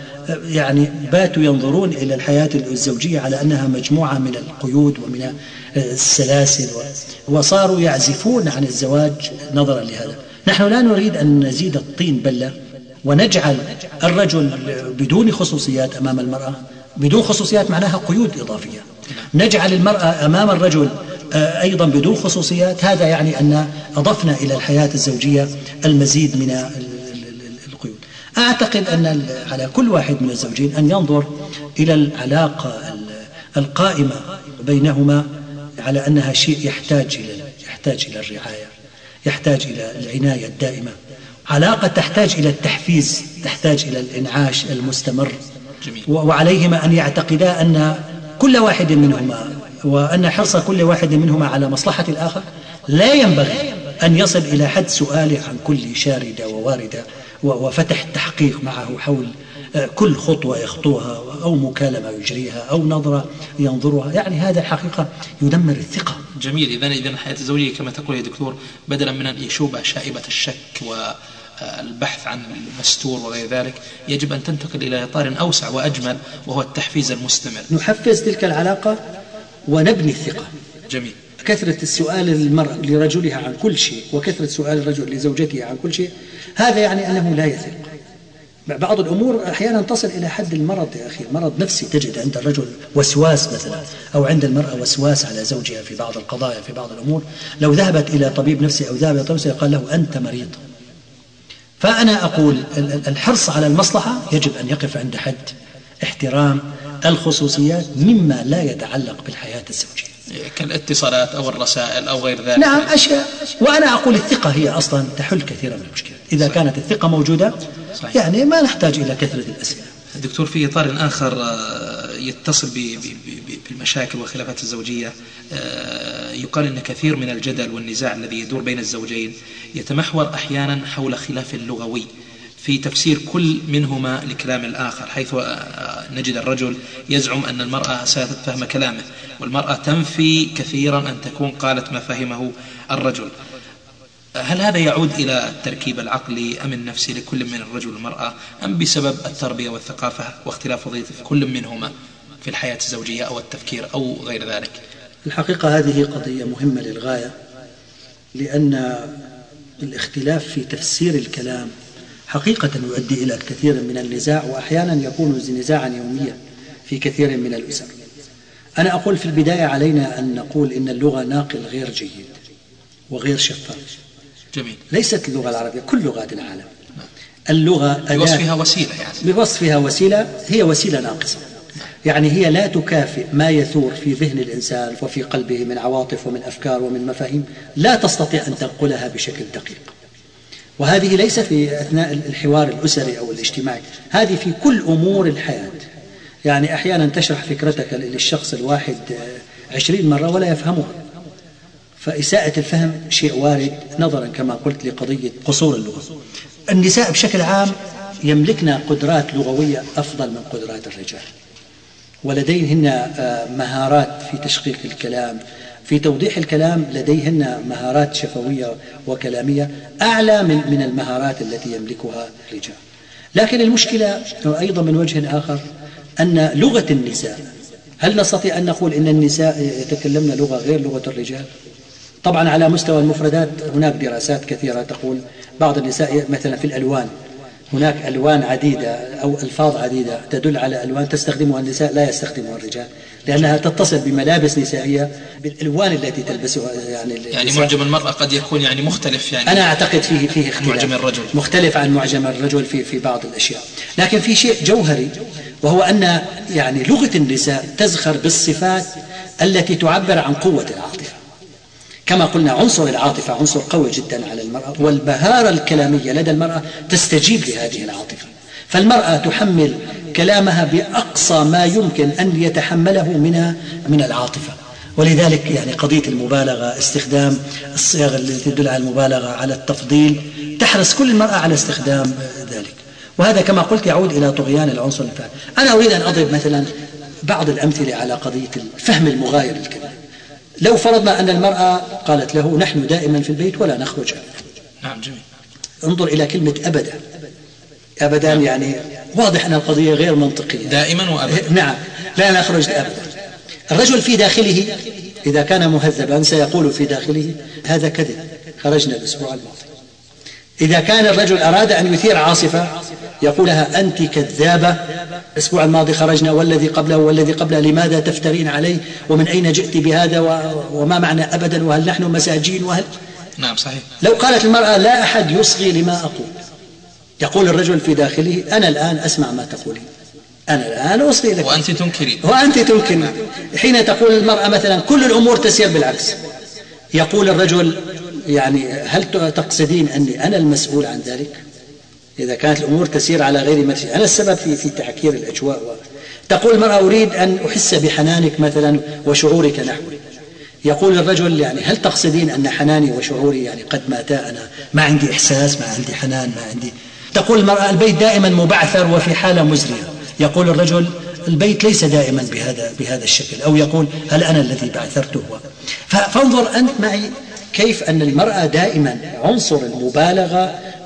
ويعني باتوا ينظرون إلى الحياة الزوجية على أنها مجموعة من القيود ومن السلاسل، وصاروا يعزفون عن الزواج نظرا لهذا. نحن لا نريد أن نزيد الطين بلة ونجعل الرجل بدون خصوصيات أمام المرأة. بدون خصوصيات معناها قيود إضافية. نجعل المرأة أمام الرجل أيضا بدون خصوصيات، هذا يعني أن أضفنا إلى الحياة الزوجية المزيد من القيود. أعتقد أن على كل واحد من الزوجين أن ينظر إلى العلاقة القائمة بينهما على أنها شيء يحتاج إلى الرعاية، يحتاج إلى العناية الدائمة، علاقة تحتاج إلى التحفيز، تحتاج إلى الإنعاش المستمر. جميل. وعليهما أن يعتقدا أن كل واحد منهما وأن حرص كل واحد منهما على مصلحة الآخر لا ينبغي أن يصل إلى حد سؤاله عن كل شاردة وواردة وفتح التحقيق معه حول كل خطوة يخطوها أو مكالمة يجريها أو نظرة ينظرها. يعني هذا الحقيقة يدمر الثقة. جميل. إذن الحياة الزوجية كما تقول يا دكتور، بدلا من أن يشوب شائبة الشك البحث عن المستور وغير ذلك، يجب أن تنتقل إلى إطار أوسع وأجمل، وهو التحفيز المستمر. نحفز تلك العلاقة ونبني الثقة. جميل. كثرة السؤال المرأة لرجلها عن كل شيء وكثرة سؤال الرجل لزوجته عن كل شيء، هذا يعني أنه لا يثق. بعض الأمور أحيانا تصل إلى حد المرض يا أخي، مرض نفسي. تجد عند الرجل وسواس مثلا، أو عند المرأة وسواس على زوجها في بعض القضايا في بعض الأمور، لو ذهبت إلى طبيب نفسي أو ذهب إلى طبيب نفسي قال له أنت مريض. فأنا أقول الحرص على المصلحة يجب أن يقف عند حد احترام الخصوصيات مما لا يتعلق بالحياة الزوجية كالاتصالات أو الرسائل أو غير ذلك. نعم أشياء. وأنا أقول الثقة هي أصلا تحل كثيرا من المشكلات. إذا صحيح. كانت الثقة موجودة صحيح. يعني ما نحتاج إلى كثرة الأسئلة. دكتور، في إطار آخر يتصل بالمشاكل والخلافات الزوجية، يقال أن كثير من الجدل والنزاع الذي يدور بين الزوجين يتمحور أحيانا حول خلاف لغوي في تفسير كل منهما لكلام الآخر، حيث نجد الرجل يزعم أن المرأة أساءت فهم كلامه، والمرأة تنفي كثيرا أن تكون قالت ما فهمه الرجل. هل هذا يعود إلى التركيب العقلي أم النفسي لكل من الرجل والمرأة، أم بسبب التربية والثقافة واختلاف وظيفة كل منهما في الحياة الزوجية أو التفكير أو غير ذلك؟ الحقيقة هذه قضية مهمة للغاية، لأن الاختلاف في تفسير الكلام حقيقة يؤدي إلى كثير من النزاع، وأحيانا يكون نزاعا يوميا في كثير من الأسر. أنا أقول في البداية علينا أن نقول إن اللغة ناقل غير جيد وغير شفاف. جميل. ليست اللغة العربية كل لغات العالم، اللغة بوصفها وسيلة، يعني بوصفها وسيلة، هي وسيلة ناقصة. يعني هي لا تكافئ ما يثور في ذهن الإنسان وفي قلبه من عواطف ومن أفكار ومن مفاهيم، لا تستطيع أن تنقلها بشكل دقيق. وهذه ليس في أثناء الحوار الأسري أو الاجتماعي، هذه في كل أمور الحياة. يعني أحيانا تشرح فكرتك للشخص الواحد 20 مرة ولا يفهمها، فإساءة الفهم شيء وارد نظرا كما قلت لقضية قصور اللغة. النساء بشكل عام يملكن قدرات لغوية أفضل من قدرات الرجال، ولديهن مهارات في تشقيق الكلام، في توضيح الكلام، لديهن مهارات شفوية وكلامية أعلى من المهارات التي يملكها الرجال. لكن المشكلة أيضا من وجه آخر أن لغة النساء، هل نستطيع أن نقول إن النساء يتكلمن لغة غير لغة الرجال؟ طبعا على مستوى المفردات هناك دراسات كثيرة تقول بعض النساء مثلا في الألوان، هناك ألوان عديدة أو ألفاظ عديدة تدل على ألوان تستخدمها النساء لا يستخدمها الرجال، لأنها تتصل بملابس نسائية بالألوان التي تلبسها. يعني معجم المرأة قد يكون يعني مختلف، يعني أنا أعتقد فيه اختلاف، معجم الرجل مختلف عن معجم الرجل في بعض الأشياء. لكن في شيء جوهري، وهو أن يعني لغة النساء تزخر بالصفات التي تعبر عن قوة العاطفة. كما قلنا عنصر العاطفة عنصر قوي جدا على المرأة، والبهارة الكلامية لدى المرأة تستجيب لهذه العاطفة، فالمرأة تحمل كلامها بأقصى ما يمكن أن يتحمله من العاطفة. ولذلك يعني قضية المبالغة، استخدام الصيغ التي تدل على المبالغة، على التفضيل، تحرص كل المرأة على استخدام ذلك. وهذا كما قلت يعود إلى طغيان العنصر الفاعل. أنا أريد أن أضرب مثلا بعض الأمثلة على قضية الفهم المغاير للكلام. لو فرضنا أن المرأة قالت له نحن دائما في البيت ولا نخرج. نعم جميل. انظر إلى كلمة أبدا. أبدا نعم. يعني واضح أن القضية غير منطقية. دائما وأبدا. نعم لا نخرج أبدا. الرجل في داخله إذا كان مهذبا سيقول في داخله هذا كذب، خرجنا الأسبوع الماضي. إذا كان الرجل أراد أن يثير عاصفة يقول لها أنت كذابة، الأسبوع الماضي خرجنا والذي قبله والذي قبله، لماذا تفترين علي ومن أين جئت بهذا وما معنى أبدا وهل نحن مساجين وهل. نعم صحيح. لو قالت المرأة لا أحد يصغي لما أقول، يقول الرجل في داخله أنا الآن أسمع ما تقولين، أنا الآن أصغي لك وأنت تنكرين وأنت تنكرين. حين تقول المرأة مثلا كل الأمور تسير بالعكس، يقول الرجل يعني هل تقصدين أني أنا المسؤول عن ذلك؟ إذا كانت الأمور تسير على غير ما تسير أنا السبب في تعكير الأجواء. تقول المرأة أريد أن أحس بحنانك مثلا وشعورك نحوي، يقول الرجل يعني هل تقصدين أن حناني وشعوري يعني قد ماتا، أنا ما عندي إحساس، ما عندي حنان، ما عندي. تقول المرأة البيت دائما مبعثر وفي حالة مزرية، يقول الرجل البيت ليس دائما بهذا الشكل، أو يقول هل أنا الذي بعثرته. فانظر أنت معي كيف أن المرأة دائما عنصر المبالغة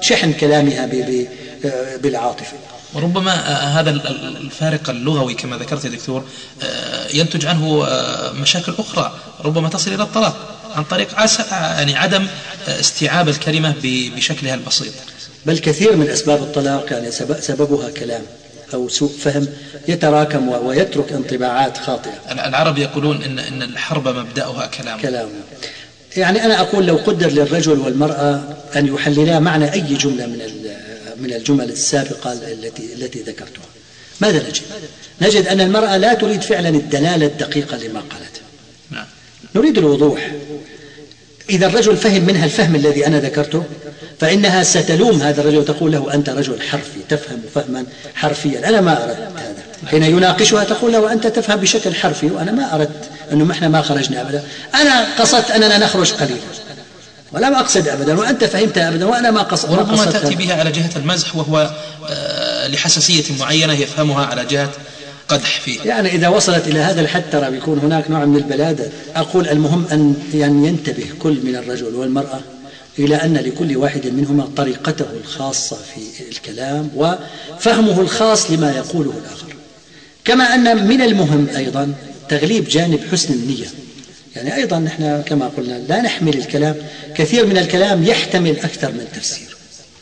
شحن كلامها بالعاطفة. وربما هذا الفارق اللغوي كما ذكرت يا دكتور ينتج عنه مشاكل أخرى ربما تصل إلى الطلاق عن طريق يعني عدم استيعاب الكلمة بشكلها البسيط. بل كثير من أسباب الطلاق يعني سببها كلام أو سوء فهم يتراكم ويترك انطباعات خاطئة. العرب يقولون إن الحرب مبدأها كلام. يعني أنا أقول لو قدر للرجل والمرأة أن يحللا معنى أي جملة من الجمل السابقة التي ذكرتها، ماذا نجد أن المرأة لا تريد فعلا الدلالة الدقيقة لما قالت. نريد الوضوح. إذا الرجل فهم منها الفهم الذي أنا ذكرته فإنها ستلوم هذا الرجل وتقول له أنت رجل حرفي تفهم فهما حرفيا، أنا ما أردت هذا. حين يناقشها تقول له أنت تفهم بشكل حرفي وأنا ما أردت أنه إحنا ما خرجنا أبدا، أنا قصدت أننا نخرج قليلا ولم أقصد أبدا وأنت فهمت أبدا وأنا ما قصدت. وربما تأتي بها على جهة المزح وهو لحساسية معينة يفهمها على جهة قدح فيه. يعني إذا وصلت إلى هذا الحد ترى بيكون هناك نوع من البلادة. أقول المهم أن يعني ينتبه كل من الرجل والمرأة إلى أن لكل واحد منهما طريقته الخاصة في الكلام وفهمه الخاص لما يقوله الآخر. كما أن من المهم أيضا تغليب جانب حسن النية. يعني أيضا نحن كما قلنا لا نحمل الكلام، كثير من الكلام يحتمل أكثر من تفسير،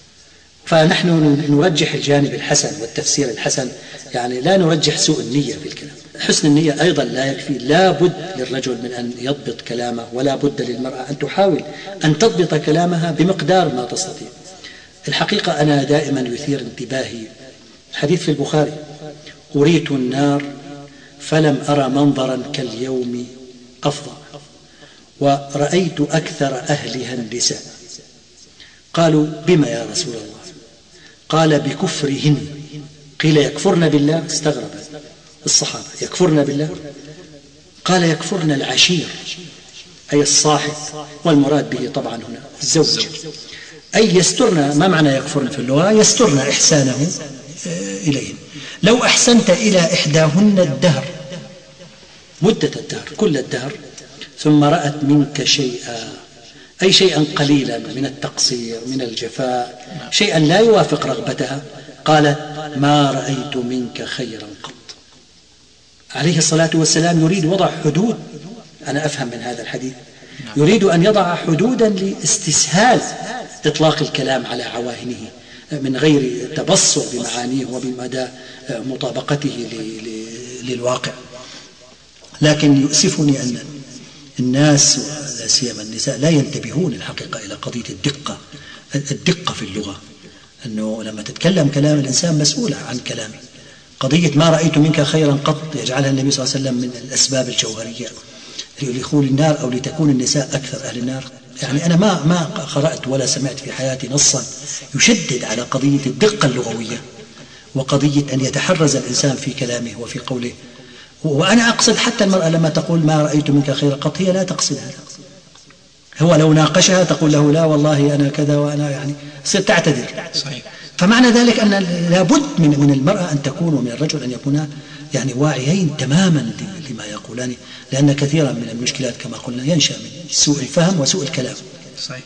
فنحن نرجح الجانب الحسن والتفسير الحسن، يعني لا نرجح سوء النية في الكلام. حسن النية أيضا لا يكفي، لا بد للرجل من أن يضبط كلامه ولا بد للمرأة أن تحاول أن تضبط كلامها بمقدار ما تستطيع. الحقيقة أنا دائما يثير انتباهي حديث في البخاري: أريت النار فلم أرى منظرا كاليوم أفضل ورأيت أكثر أهلها النساء. قالوا: بما يا رسول الله؟ قال: بكفرهن. قيل: يكفرن بالله؟ استغرب الصحابة: يكفرن بالله؟ قال: يكفرن العشير أي الصاحب، والمراد به طبعا هنا الزوج، أي يسترن. ما معنى يكفرن في اللغة؟ يسترن إحسانه إليهن. لو أحسنت إلى إحداهن الدهر مدة الدهر كل الدهر ثم رأت منك شيئا، أي شيئا قليلا من التقصير من الجفاء، شيئا لا يوافق رغبتها، قالت: ما رأيت منك خيرا قط. عليه الصلاة والسلام يريد وضع حدود. أنا أفهم من هذا الحديث يريد أن يضع حدودا لاستسهال إطلاق الكلام على عواهنه من غير تبصر بمعانيه وبمدى مطابقته للواقع. لكن يؤسفني أن الناس لا سيما النساء لا ينتبهون الحقيقة إلى قضية الدقة في اللغة، أنه لما تتكلم كلام الإنسان مسؤول عن كلامه. قضية ما رأيت منك خيرا قط يجعلها النبي صلى الله عليه وسلم من الأسباب الجوهرية لدخول النار أو لتكون النساء أكثر أهل النار. يعني أنا ما قرأت ولا سمعت في حياتي نصا يشدد على قضية الدقة اللغوية وقضية أن يتحرز الإنسان في كلامه وفي قوله. وأنا أقصد حتى المرأة لما تقول ما رأيت منك خير قط هي لا تقصد هذا. هو لو ناقشها تقول له: لا والله أنا كذا وأنا، يعني تصير تعتذر. صحيح. فمعنى ذلك أن لابد من المرأة أن تكون ومن الرجل أن يكونا يعني واعيين تماما لما يقولان، لأن كثيرا من المشكلات كما قلنا ينشأ من سوء الفهم وسوء الكلام. صحيح.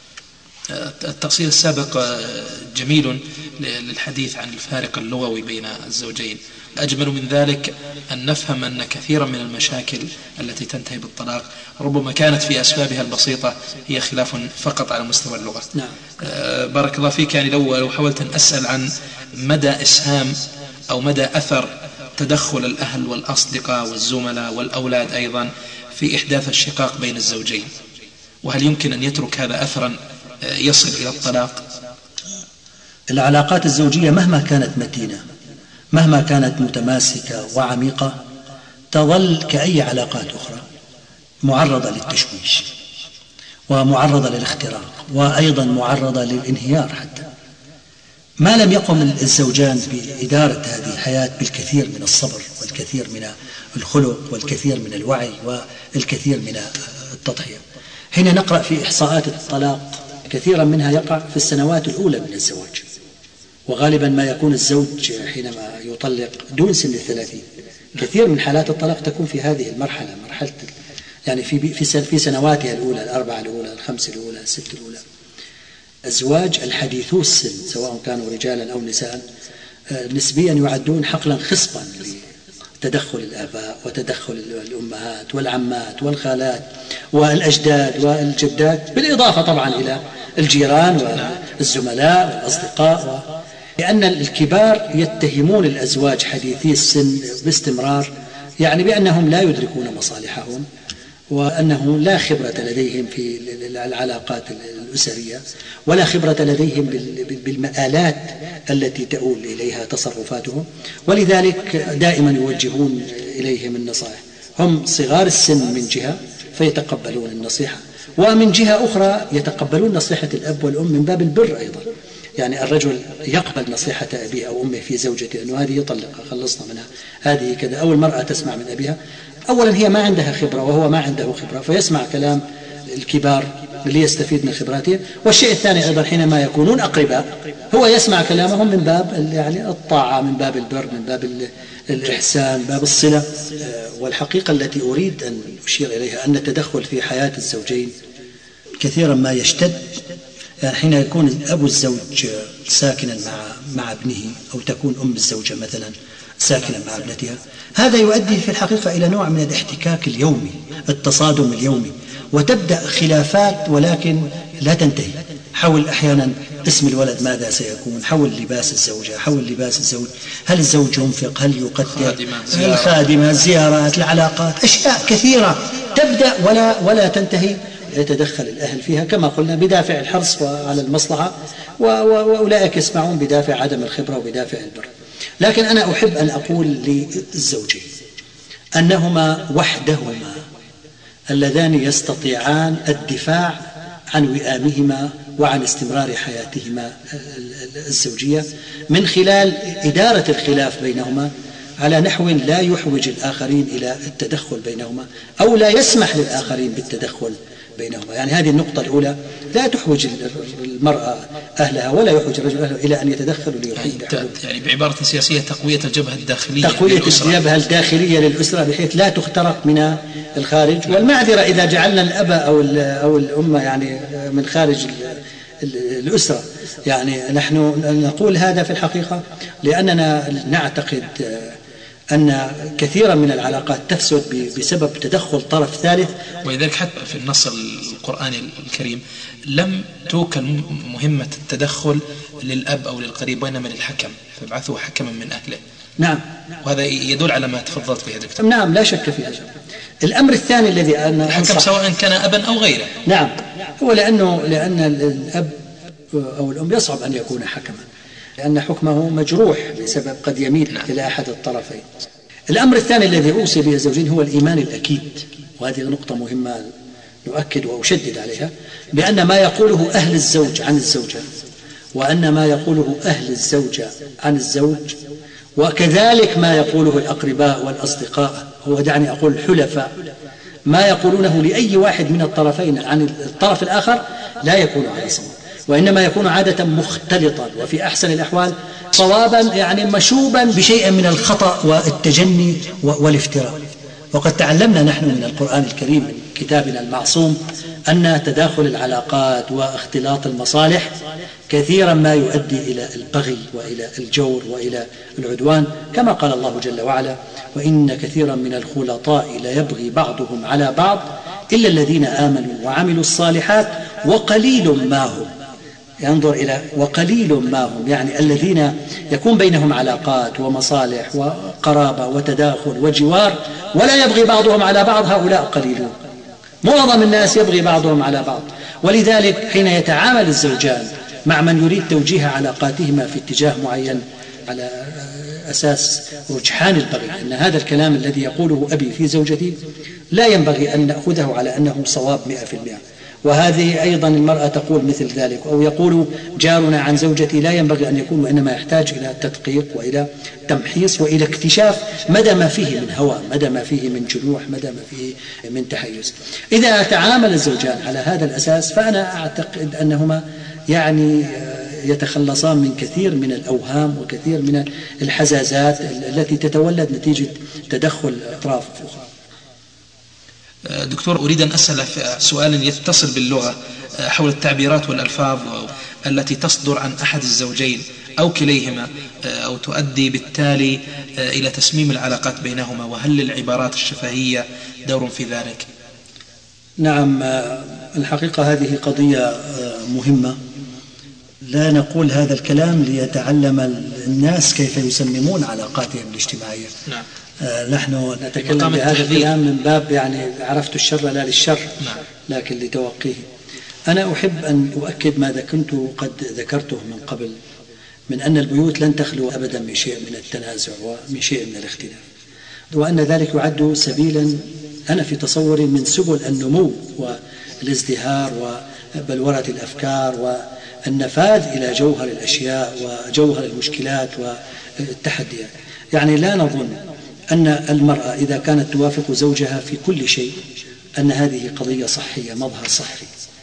التفصيل السابق جميل للحديث عن الفارق اللغوي بين الزوجين. أجمل من ذلك أن نفهم أن كثيرا من المشاكل التي تنتهي بالطلاق ربما كانت في أسبابها البسيطة هي خلاف فقط على مستوى اللغة. نعم. بارك الله فيك. يعني لو حاولت أن أسأل عن مدى إسهام أو مدى أثر تدخل الأهل والأصدقاء والزملاء والأولاد أيضا في إحداث الشقاق بين الزوجين، وهل يمكن أن يترك هذا أثرا يصل إلى الطلاق؟ العلاقات الزوجية مهما كانت متينة، مهما كانت متماسكة وعميقة، تظل كأي علاقات أخرى معرضة للتشويش ومعرضة للاختراق وأيضا معرضة للانهيار. حتى ما لم يقم الزوجان بإدارة هذه الحياة بالكثير من الصبر والكثير من الخلق والكثير من الوعي والكثير من التضحية. هنا نقرأ في إحصاءات الطلاق كثيرا منها يقع في السنوات الأولى من الزواج، وغالبا ما يكون الزوج حينما يطلق دون سن 30. كثير من حالات الطلاق تكون في هذه المرحلة، مرحلة يعني في سنواتها الأولى، 4 الأولى، 5 الأولى، 6 الأولى. الأزواج الحديثو السن سواء كانوا رجالا أو نساء نسبيا يعدون حقلا خصبا لتدخل الآباء وتدخل الأمهات والعمات والخالات والأجداد والجدات، بالإضافة طبعا إلى الجيران والزملاء والأصدقاء، لأن الكبار يتهمون الأزواج حديثي السن باستمرار، يعني بأنهم لا يدركون مصالحهم، وأنه لا خبرة لديهم في العلاقات الأسرية، ولا خبرة لديهم بالمآلات التي تؤول إليها تصرفاتهم، ولذلك دائما يوجهون إليهم النصائح. هم صغار السن من جهة فيتقبلون النصيحة، ومن جهة أخرى يتقبلون نصيحة الأب والأم من باب البر أيضا. يعني الرجل يقبل نصيحة أبيه أو أمه في زوجته أنه هذه طلقها خلصنا منها، هذه كذا، أو المرأة تسمع من أبيها. أولا هي ما عندها خبرة وهو ما عنده خبرة، فيسمع كلام الكبار اللي يستفيد من خبراتهم. والشيء الثاني أيضا حينما يكونون أقرباء هو يسمع كلامهم من باب يعني الطاعة، من باب البر، من باب الإحسان، باب الصلة. والحقيقة التي أريد أن أشير إليها أن التدخل في حياة الزوجين كثيرا ما يشتد يعني حين يكون أبو الزوج ساكنا مع ابنه، أو تكون أم الزوجة مثلا ساكنا مع ابنتها، هذا يؤدي في الحقيقة إلى نوع من الاحتكاك اليومي، التصادم اليومي، وتبدأ خلافات ولكن لا تنتهي. حول أحيانا اسم الولد ماذا سيكون، حول لباس الزوجة، حول لباس الزوج، هل الزوج ينفق، هل يقدر، الخادمة، الزيارات، العلاقات، أشياء كثيرة تبدأ ولا تنتهي. يتدخل الأهل فيها كما قلنا بدافع الحرص على المصلحة، وأولئك يسمعون بدافع عدم الخبرة وبدافع البر. لكن أنا أحب أن أقول للزوجين أنهما وحدهما اللذان يستطيعان الدفاع عن وئامهما وعن استمرار حياتهما الزوجية من خلال إدارة الخلاف بينهما على نحو لا يحوج الآخرين إلى التدخل بينهما، أو لا يسمح للآخرين بالتدخل بينهما. يعني هذه النقطة الأولى، لا تحوج المرأة أهلها ولا يحوج الرجل أهله إلى أن يتدخلوا ليحيد يعني بعبارة سياسية تقوية الجبهة الداخلية، تقوية الجبهة الداخلية للأسرة بحيث لا تخترق من الخارج. والمعذرة إذا جعلنا الأب أو الأمة يعني من خارج الأسرة. يعني نحن نقول هذا في الحقيقة لأننا نعتقد أن كثيرا من العلاقات تفسد بسبب تدخل طرف ثالث. ولذلك حتى في النص القرآني الكريم لم توكل مهمة التدخل للأب أو للقريب، وإنما للحكم، فابعثوا حكما من أهله. نعم، وهذا يدل على ما تفضلت به دكتور. نعم، لا شك في هذا. الأمر الثاني الذي أنا الحكم سواء كان أبا أو غيره. نعم، هو لأن الأب أو الأم يصعب أن يكون حكما، لأن حكمه مجروح بسبب قد يميل إلى أحد الطرفين. الأمر الثاني الذي أوصي به الزوجين هو الإيمان الأكيد، وهذه نقطة مهمة نؤكد وأشدد عليها، بأن ما يقوله أهل الزوج عن الزوجة، وأن ما يقوله أهل الزوجة عن الزوج، وكذلك ما يقوله الأقرباء والأصدقاء، هو دعني أقول الحلفاء، ما يقولونه لأي واحد من الطرفين عن الطرف الآخر لا يكون على صواب، وإنما يكون عادة مختلطا، وفي أحسن الأحوال صوابا يعني مشوبا بشيء من الخطأ والتجني والافتراء. وقد تعلمنا نحن من القرآن الكريم من كتابنا المعصوم أن تداخل العلاقات واختلاط المصالح كثيرا ما يؤدي إلى البغي وإلى الجور وإلى العدوان، كما قال الله جل وعلا: وإن كثيرا من الخلطاء ليبغي بعضهم على بعض إلا الذين آمنوا وعملوا الصالحات وقليل ما هم. ينظر إلى وقليل ما هم، يعني الذين يكون بينهم علاقات ومصالح وقرابة وتداخل وجوار ولا يبغي بعضهم على بعض، هؤلاء قليلون. معظم الناس يبغي بعضهم على بعض. ولذلك حين يتعامل الزوجان مع من يريد توجيه علاقاتهما في اتجاه معين على أساس رجحان البغي، أن هذا الكلام الذي يقوله أبي في زوجتي لا ينبغي أن نأخذه على أنه صواب 100%، وهذه أيضا المرأة تقول مثل ذلك، أو يقول جارنا عن زوجتي لا ينبغي أن يكون، وإنما يحتاج إلى تدقيق وإلى تمحيص وإلى اكتشاف مدى ما فيه من هوى، مدى ما فيه من جنوح، مدى ما فيه من تحيز. إذا تعامل الزوجان على هذا الأساس فأنا أعتقد أنهما يعني يتخلصان من كثير من الأوهام وكثير من الحزازات التي تتولد نتيجة تدخل أطراف أخرى. دكتور، أريد أن أسأل سؤالا يتصل باللغة حول التعبيرات والألفاظ التي تصدر عن أحد الزوجين أو كليهما أو تؤدي بالتالي إلى تسميم العلاقات بينهما، وهل للعبارات الشفهية دور في ذلك؟ نعم، الحقيقة هذه قضية مهمة. لا نقول هذا الكلام ليتعلم الناس كيف يسممون علاقاتهم الاجتماعية. نعم. نحن نتكلم بهذا الكلام من باب يعني عرفت الشر لا للشر. نعم. لكن لتوقيه. أنا أحب أن أؤكد ما كنت قد ذكرته من قبل، من أن البيوت لن تخلو أبدا من شيء من التنازع ومن شيء من الاختلاف، وأن ذلك يعد سبيلا أنا في تصوري من سبل النمو والازدهار وبلورة الأفكار والنفاذ إلى جوهر الأشياء وجوهر المشكلات والتحديات. يعني لا نظن أن المرأة إذا كانت توافق زوجها في كل شيء أن هذه قضية صحية، مظهر صحي.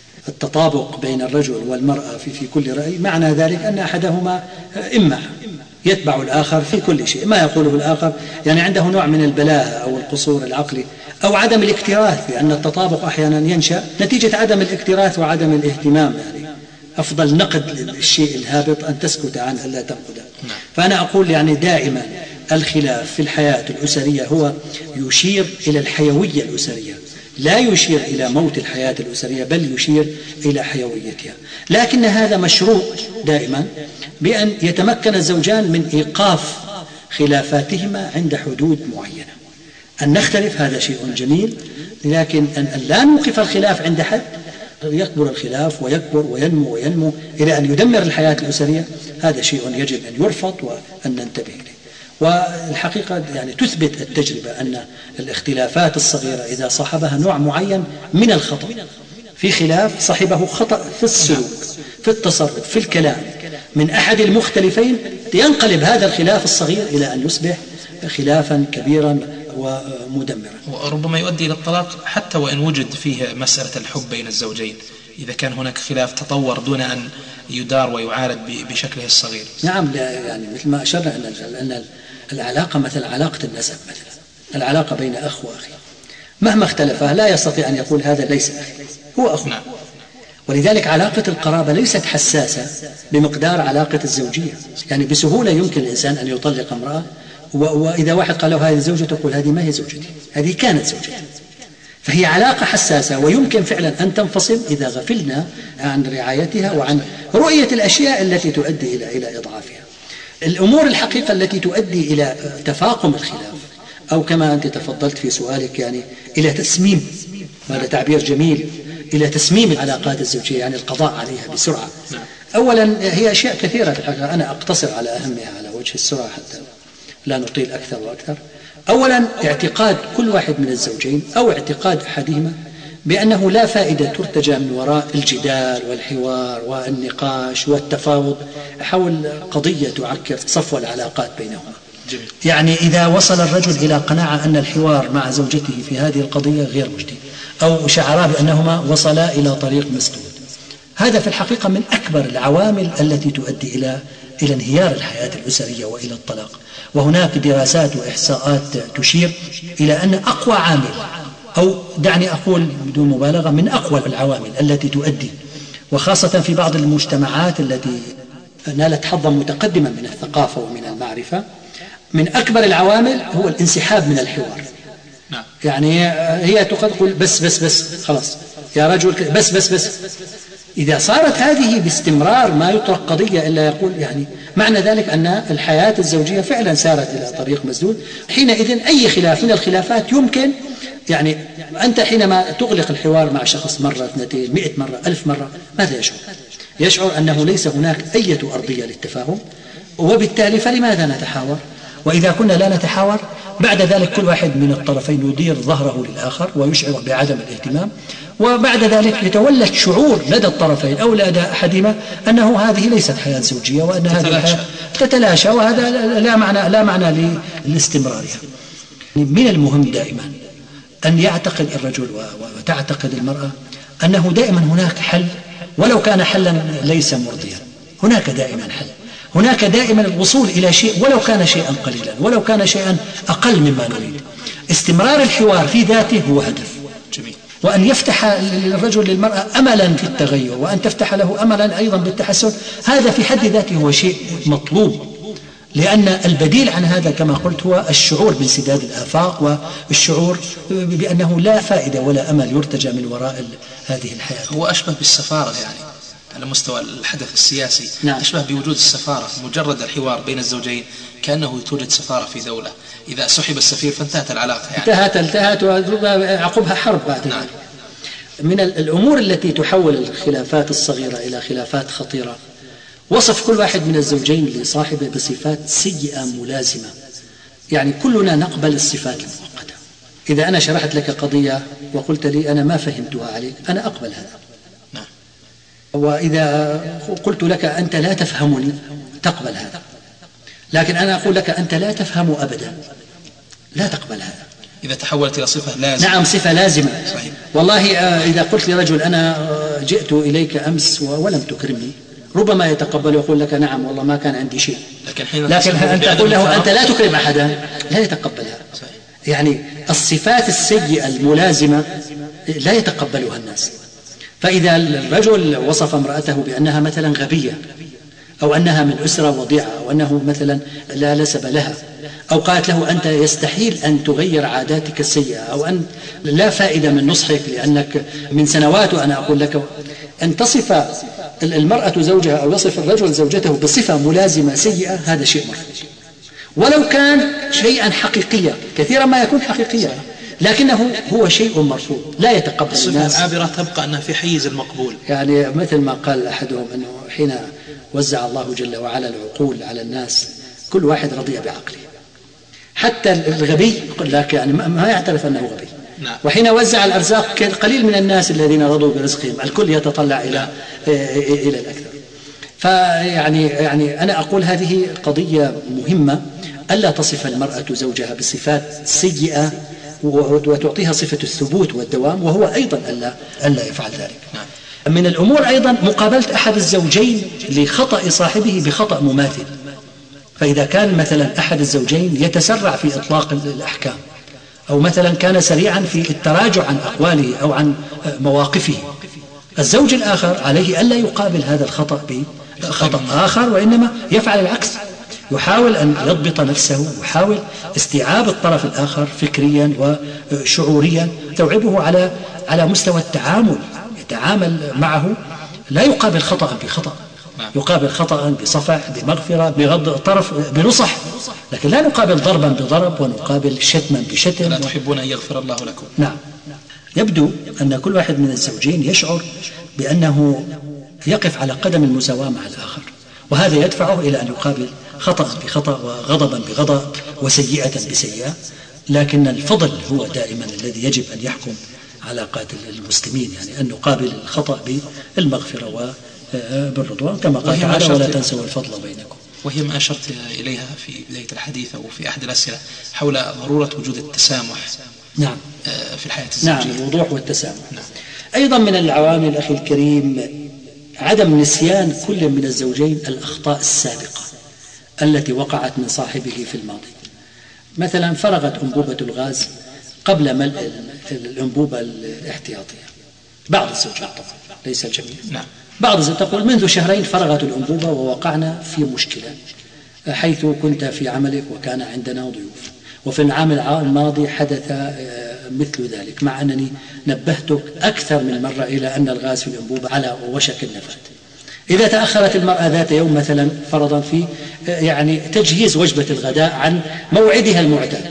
التطابق بين الرجل والمرأة في كل رأي معنى ذلك أن أحدهما إما يتبع الآخر في كل شيء، ما يقوله الآخر يعني عنده نوع من البلاهة أو القصور العقلي أو عدم الاكتراث، لأن التطابق أحيانا ينشأ نتيجة عدم الاكتراث وعدم الاهتمام. يعني أفضل نقد الشيء الهابط أن تسكت عنه لا تنقده. فأنا أقول يعني دائما الخلاف في الحياة الأسرية هو يشير إلى الحيوية الأسرية، لا يشير إلى موت الحياة الأسرية بل يشير إلى حيويتها. لكن هذا مشروع دائما بأن يتمكن الزوجان من إيقاف خلافاتهما عند حدود معينة. أن نختلف هذا شيء جميل، لكن أن لا نوقف الخلاف عند حد يكبر الخلاف ويكبر وينمو إلى أن يدمر الحياة الأسرية، هذا شيء يجب أن يرفض وأن ننتبه إليه. والحقيقة يعني تثبت التجربة أن الاختلافات الصغيرة إذا صاحبها نوع معين من الخطأ، في خلاف صاحبه خطأ في السلوك في التصرف في الكلام من أحد المختلفين، ينقلب هذا الخلاف الصغير إلى أن يصبح خلافا كبيرا ومدمرا، وربما يؤدي إلى الطلاق حتى وإن وجد فيه مسألة الحب بين الزوجين، إذا كان هناك خلاف تطور دون أن يدار ويعالج بشكله الصغير. نعم، يعني مثل ما أشرنا أن العلاقة مثل علاقة النسب، مثلا العلاقة بين أخ وأخي مهما اختلفا لا يستطيع أن يقول هذا ليس أخي، هو أخو. نعم. ولذلك علاقة القرابة ليست حساسة بمقدار علاقة الزوجية. يعني بسهولة يمكن الإنسان أن يطلق امرأة، وإذا واحد قال له هذه زوجتي تقول هذه ما هي زوجتي، هذه كانت زوجتي. فهي علاقة حساسة ويمكن فعلا أن تنفصل إذا غفلنا عن رعايتها وعن رؤية الأشياء التي تؤدي إلى إضعافها. الأمور الحقيقة التي تؤدي إلى تفاقم الخلاف، أو كما أنت تفضلت في سؤالك يعني إلى تسميم، هذا تعبير جميل، إلى تسميم العلاقات الزوجية، يعني القضاء عليها بسرعة. أولا هي أشياء كثيرة في الحقيقة، أنا أقتصر على أهمها على وجه السرعة حتى لا نطيل أكثر وأكثر. أولا اعتقاد كل واحد من الزوجين أو اعتقاد أحدهما بأنه لا فائدة ترتجى من وراء الجدال والحوار والنقاش والتفاوض حول قضية تعكر صفو العلاقات بينهما. جميل. يعني إذا وصل الرجل إلى قناعة أن الحوار مع زوجته في هذه القضية غير مجدي، أو شعرا بأنهما وصلا إلى طريق مسدود، هذا في الحقيقة من أكبر العوامل التي تؤدي إلى انهيار الحياة الأسرية وإلى الطلاق. وهناك دراسات وإحصاءات تشير إلى أن أقوى عامل، أو دعني أقول بدون مبالغة من أقوى العوامل التي تؤدي، وخاصة في بعض المجتمعات التي نالت حظا متقدما من الثقافة ومن المعرفة، من أكبر العوامل هو الانسحاب من الحوار. يعني هي تقول بس خلاص يا رجل بس. إذا صارت هذه باستمرار ما يطرق قضية إلا يقول، يعني معنى ذلك أن الحياة الزوجية فعلا سارت إلى طريق مسدود. حينئذ أي خلاف من الخلافات يمكن، يعني أنت حينما تغلق الحوار مع شخص مرة 200 100 مرة 1000 مرة، ماذا يشعر أنه ليس هناك أي أرضية للتفاهم، وبالتالي فلماذا نتحاور؟ وإذا كنا لا نتحاور بعد ذلك كل واحد من الطرفين يدير ظهره للآخر ويشعر بعدم الاهتمام، وبعد ذلك يتولد شعور لدى الطرفين أو لدى أحدهما أنه هذه ليست حياة زوجية، وأن هذه الحياة تتلاشى، وهذا لا معنى لاستمرارها. من المهم دائما أن يعتقد الرجل وتعتقد المرأة أنه دائما هناك حل، ولو كان حلا ليس مرضيا، هناك دائما حل، هناك دائما الوصول إلى شيء ولو كان شيئا قليلا، ولو كان شيئا أقل مما نريد. استمرار الحوار في ذاته هو هدف. جميل. وأن يفتح الرجل للمرأة أملا في التغير، وأن تفتح له أملا أيضا بالتحسن، هذا في حد ذاته هو شيء مطلوب، لأن البديل عن هذا كما قلت هو الشعور بانسداد الآفاق والشعور بأنه لا فائدة ولا أمل يرتجى من وراء هذه الحياة. هو أشبه بالسفارة يعني على مستوى الحدث السياسي. نعم. أشبه بوجود السفارة، مجرد الحوار بين الزوجين كأنه توجد سفارة في دولة، إذا سحب السفير فانتهت العلاقة يعني. انتهت وعقبها حرب بعد. نعم. من الأمور التي تحول الخلافات الصغيرة إلى خلافات خطيرة وصف كل واحد من الزوجين لصاحبه بصفات سيئة ملازمة. يعني كلنا نقبل الصفات المؤقتة. إذا أنا شرحت لك قضية وقلت لي أنا ما فهمتها عليك، أنا أقبل هذا. نعم. وإذا قلت لك أنت لا تفهمني، تقبل هذا. لكن أنا أقول لك أنت لا تفهم أبدا، لا تقبل هذا. إذا تحولت إلى صفة لازمة. نعم، صفة لازمة. صحيح. والله إذا قلت لرجل أنا جئت إليك أمس ولم تكرمني، ربما يتقبل ويقول لك نعم والله ما كان عندي شيء. لكن أنت تقول له أنت لا تكرم أحدا، لا يتقبلها. يعني الصفات السيئة الملازمة لا يتقبلها الناس. فإذا الرجل وصف امرأته بأنها مثلا غبية، أو أنها من أسرة وضيعة، أو أنه مثلا لا نسب لها، أو قالت له أنت يستحيل أن تغير عاداتك السيئة، أو أن لا فائدة من نصحك لأنك من سنوات وأنا أقول لك، أن تصف المرأة زوجها أو يصف الرجل زوجته بصفة ملازمة سيئة، هذا شيء مرفوض ولو كان شيئا حقيقيا. كثيرا ما يكون حقيقيا لكنه هو شيء مرفوض لا يتقبل الناس. الصفة العابرة تبقى أنها في حيز المقبول. يعني مثل ما قال أحدهم أنه حين وزع الله جل وعلا العقول على الناس كل واحد رضي بعقله، حتى الغبي يقول لك يعني ما يعترف أنه غبي. نعم. وحين وزع الأرزاق كان قليل من الناس الذين رضوا برزقهم، الكل يتطلع إلى الأكثر. فيعني أنا أقول هذه قضية مهمة، ألا تصف المرأة زوجها بصفات سيئة وتعطيها صفة الثبوت والدوام، وهو أيضا ألا يفعل ذلك. نعم. من الأمور أيضا مقابلة أحد الزوجين لخطأ صاحبه بخطأ مماثل. فإذا كان مثلا أحد الزوجين يتسرع في إطلاق الأحكام، أو مثلا كان سريعا في التراجع عن أقواله أو عن مواقفه، الزوج الآخر عليه ألا يقابل هذا الخطأ بخطأ آخر، وإنما يفعل العكس، يحاول أن يضبط نفسه، يحاول استيعاب الطرف الآخر فكريا وشعوريا، توعبه على مستوى التعامل، يتعامل معه، لا يقابل خطأ بخطأ، يقابل خطأ بصفح، بمغفرة، بغض الطرف، بنصح، لكن لا نقابل ضربا بضرب ونقابل شتما بشتم. لا تحبون أن يغفر الله لكم. نعم. يبدو أن كل واحد من الزوجين يشعر بأنه يقف على قدم المساواة مع الآخر، وهذا يدفعه إلى أن يقابل خطأ بخطأ وغضبا بغضب وسيئة بسيئة. لكن الفضل هو دائما الذي يجب أن يحكم علاقات المسلمين، يعني أن نقابل الخطأ بالمغفرة وبالرضوان كما قال تعالى ولا تنسوا الفضل بينكم. وهي ما أشرت إليها في بداية الحديث أو في أحد الأسئلة حول ضرورة وجود التسامح. نعم. في الحياة الزوجية. نعم، الوضوح والتسامح. نعم. أيضا من العوامل أخي الكريم عدم نسيان كل من الزوجين الأخطاء السابقة التي وقعت من صاحبه في الماضي. مثلا فرغت أنبوبة الغاز قبل ملء الأنبوبة الاحتياطية، بعض الزوجات طبعا ليس الجميع. نعم. بعض الزوجات تقول منذ شهرين فرغت الأنبوبة ووقعنا في مشكلة، حيث كنت في عملك وكان عندنا ضيوف، وفي العام الماضي حدث مثل ذلك، مع أنني نبهتك أكثر من مرة إلى أن الغاز في الأنبوبة على وشك النفاذ. إذا تأخرت المرأة ذات يوم مثلا فرضا في يعني تجهيز وجبة الغداء عن موعدها المعتاد،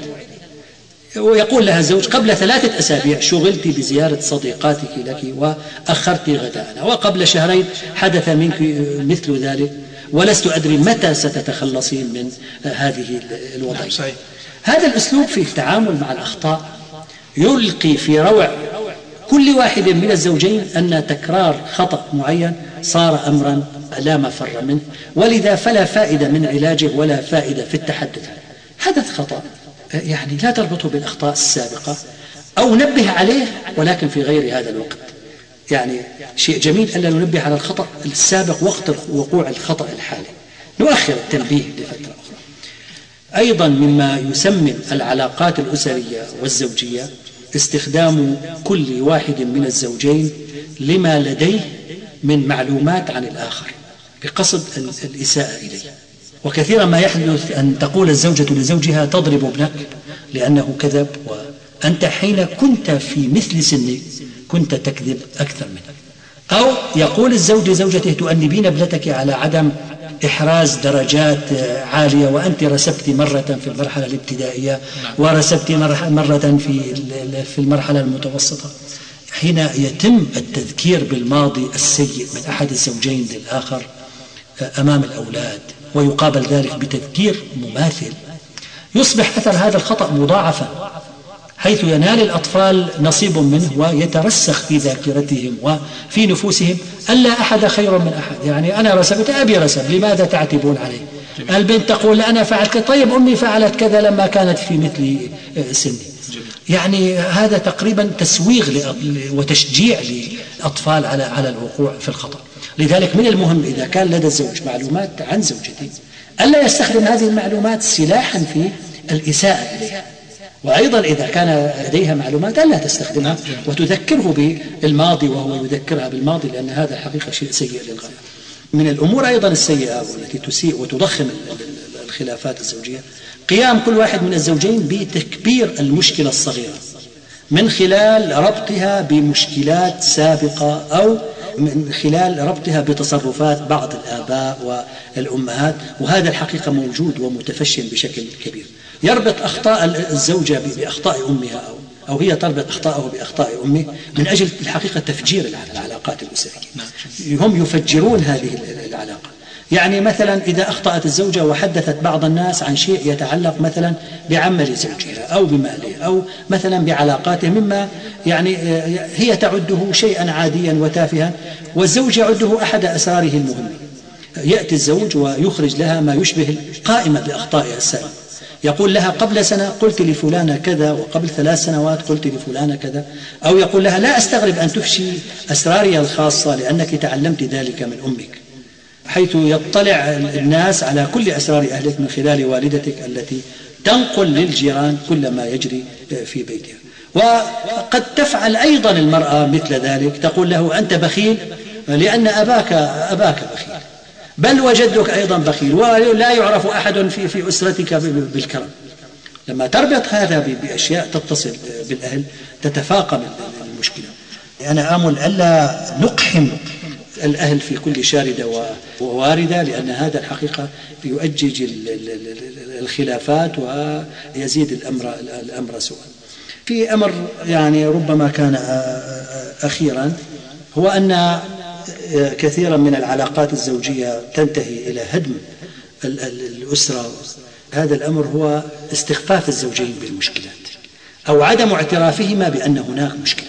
ويقول لها الزوج قبل 3 أسابيع شغلت بزيارة صديقاتك لك وأخرت غداءنا، وقبل شهرين حدث منك مثل ذلك، ولست أدري متى ستتخلصين من هذه الوضعية. هذا الأسلوب في التعامل مع الأخطاء يلقي في روع كل واحد من الزوجين أن تكرار خطأ معين صار أمرا لا مفر منه، ولذا فلا فائدة من علاجه ولا فائدة في التحدث. حدث خطأ يعني لا تربطه بالأخطاء السابقة، أو نبه عليه ولكن في غير هذا الوقت. يعني شيء جميل ألا ننبه على الخطأ السابق وقت وقوع الخطأ الحالي، نؤخر التنبيه لفترة أخرى. أيضا مما يسمم العلاقات الأسرية والزوجية استخدام كل واحد من الزوجين لما لديه من معلومات عن الآخر بقصد الإساءة إليه. وكثيرا ما يحدث أن تقول الزوجة لزوجها تضرب ابنك لأنه كذب، وأنت حين كنت في مثل سنه كنت تكذب أكثر منه. أو يقول الزوج لزوجته تؤنبين ابنتك على عدم إحراز درجات عالية وأنت رسبت مرة في المرحلة الابتدائية ورسبت مرة في المرحلة المتوسطة. حين يتم التذكير بالماضي السيء من أحد الزوجين للآخر أمام الأولاد ويقابل ذلك بتذكير مماثل، يصبح أثر هذا الخطأ مضاعفا، حيث ينال الأطفال نصيب منه ويترسخ في ذاكرتهم وفي نفوسهم ألا أحد خير من أحد. يعني أنا رسبت، أبي رسب، لماذا تعتبون عليه؟ البنت تقول أنا فعلت كذا، طيب أمي فعلت كذا لما كانت في مثل سني. يعني هذا تقريبا تسويغ وتشجيع للأطفال على الوقوع في الخطأ. لذلك من المهم إذا كان لدى الزوج معلومات عن زوجته ألا يستخدم هذه المعلومات سلاحا في الإساءة إليها، وأيضا إذا كان لديها معلومات ألا تستخدمها وتذكره بالماضي وهو يذكرها بالماضي، لأن هذا حقيقة شيء سيء للغاية. من الأمور أيضا السيئة والتي تسيء وتضخم الخلافات الزوجية قيام كل واحد من الزوجين بتكبير المشكلة الصغيرة من خلال ربطها بمشكلات سابقة أو من خلال ربطها بتصرفات بعض الآباء والأمهات، وهذا الحقيقة موجود ومتفشٍ بشكل كبير. يربط أخطاء الزوجة بأخطاء أمها أو هي تربط أخطاءه بأخطاء أمه من أجل الحقيقة تفجير العلاقات الأسرية. هم يفجرون هذه العلاقة. يعني مثلا إذا أخطأت الزوجة وحدثت بعض الناس عن شيء يتعلق مثلا بعمل زوجها أو بماله أو مثلا بعلاقاته مما يعني هي تعده شيئا عاديا وتافها والزوج يعده أحد أسراره المهمة، يأتي الزوج ويخرج لها ما يشبه قائمة بأخطائها السابقة، يقول لها قبل سنة قلت لفلانة كذا وقبل 3 سنوات قلت لفلانة كذا، أو يقول لها لا أستغرب أن تفشي أسراري الخاصة لأنك تعلمت ذلك من أمك، حيث يطلع الناس على كل أسرار أهلك من خلال والدتك التي تنقل للجيران كل ما يجري في بيتها. وقد تفعل أيضا المرأة مثل ذلك، تقول له أنت بخيل لأن أباك بخيل، بل وجدك أيضا بخيل، ولا يعرف أحد في أسرتك بالكرم. لما تربط هذا بأشياء تتصل بالأهل تتفاقم المشكلة. أنا آمل ألا نقحم الأهل في كل شاردة وواردة، لأن هذا الحقيقة يؤجج الخلافات ويزيد الأمر سوءا. في أمر يعني ربما كان أخيرا، هو أن كثيرا من العلاقات الزوجية تنتهي إلى هدم الأسرة. هذا الأمر هو استخفاف الزوجين بالمشكلات أو عدم اعترافهما بأن هناك مشكلة.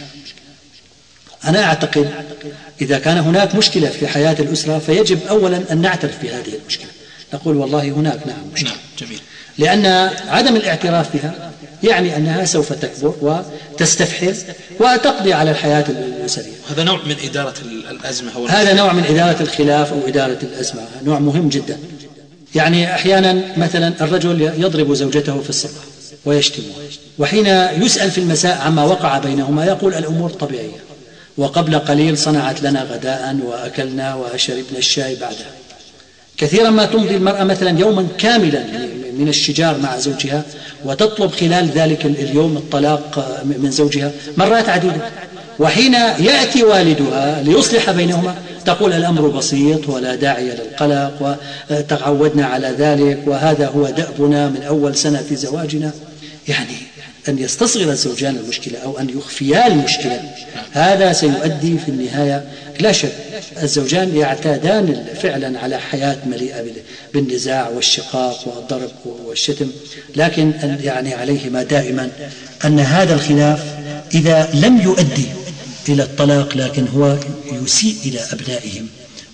أنا أعتقد إذا كان هناك مشكلة في حياة الأسرة فيجب أولا أن نعترف بهذه المشكلة، نقول والله هناك مشكلة. جميل. لأن عدم الاعتراف بها يعني أنها سوف تكبر وتستفحل وتقضي على الحياة الأسرية. هذا نوع من إدارة الأزمة، هذا نوع من إدارة الخلاف أو إدارة الأزمة، نوع مهم جدا. يعني أحيانا مثلا الرجل يضرب زوجته في الصباح ويشتمها، وحين يسأل في المساء عما وقع بينهما يقول الأمور طبيعية، وقبل قليل صنعت لنا غداء وأكلنا وشربنا الشاي بعدها. كثيرا ما تمضي المرأة مثلا يوما كاملا من الشجار مع زوجها وتطلب خلال ذلك اليوم الطلاق من زوجها مرات عديدة، وحين يأتي والدها ليصلح بينهما تقول الأمر بسيط ولا داعي للقلق وتعودنا على ذلك وهذا هو دأبنا من أول سنة في زواجنا. يعني أن يستصغر الزوجان المشكلة أو أن يخفيا المشكلة هذا سيؤدي في النهاية لا شك الزوجان يعتادان فعلا على حياة مليئة بالنزاع والشقاق والضرب والشتم، لكن يعني عليهما دائما أن هذا الخلاف إذا لم يؤدي إلى الطلاق لكن هو يسيء إلى أبنائهم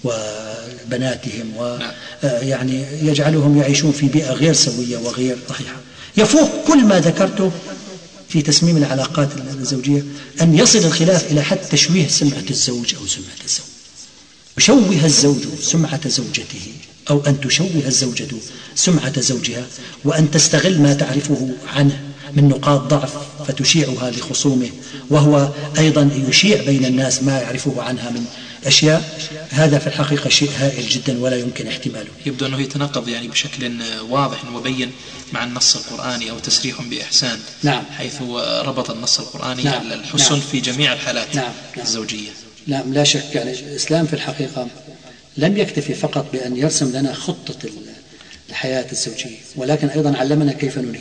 وبناتهم ويعني يجعلهم يعيشون في بيئة غير سوية وغير صحيحة، يفوق كل ما ذكرته في تسميم العلاقات الزوجية أن يصل الخلاف إلى حد تشويه سمعة الزوج أو سمعة الزوج، يشوه الزوج سمعة زوجته أو أن تشوه الزوجة سمعة زوجها، وأن تستغل ما تعرفه عنه من نقاط ضعف فتشيعها لخصومه، وهو أيضا يشيع بين الناس ما يعرفه عنها من أشياء، هذا في الحقيقة شيء هائل جدا ولا يمكن احتماله. يبدو أنه يتناقض يعني بشكل واضح ومبين مع النص القرآني أو تسريح بإحسان. نعم. حيث ربط النص القرآني نعم. الحسن. نعم. في جميع الحالات. نعم. الزوجية. نعم لا شك. يعني الإسلام في الحقيقة لم يكتفي فقط بأن يرسم لنا خطة الحياة الزوجية، ولكن أيضا علمنا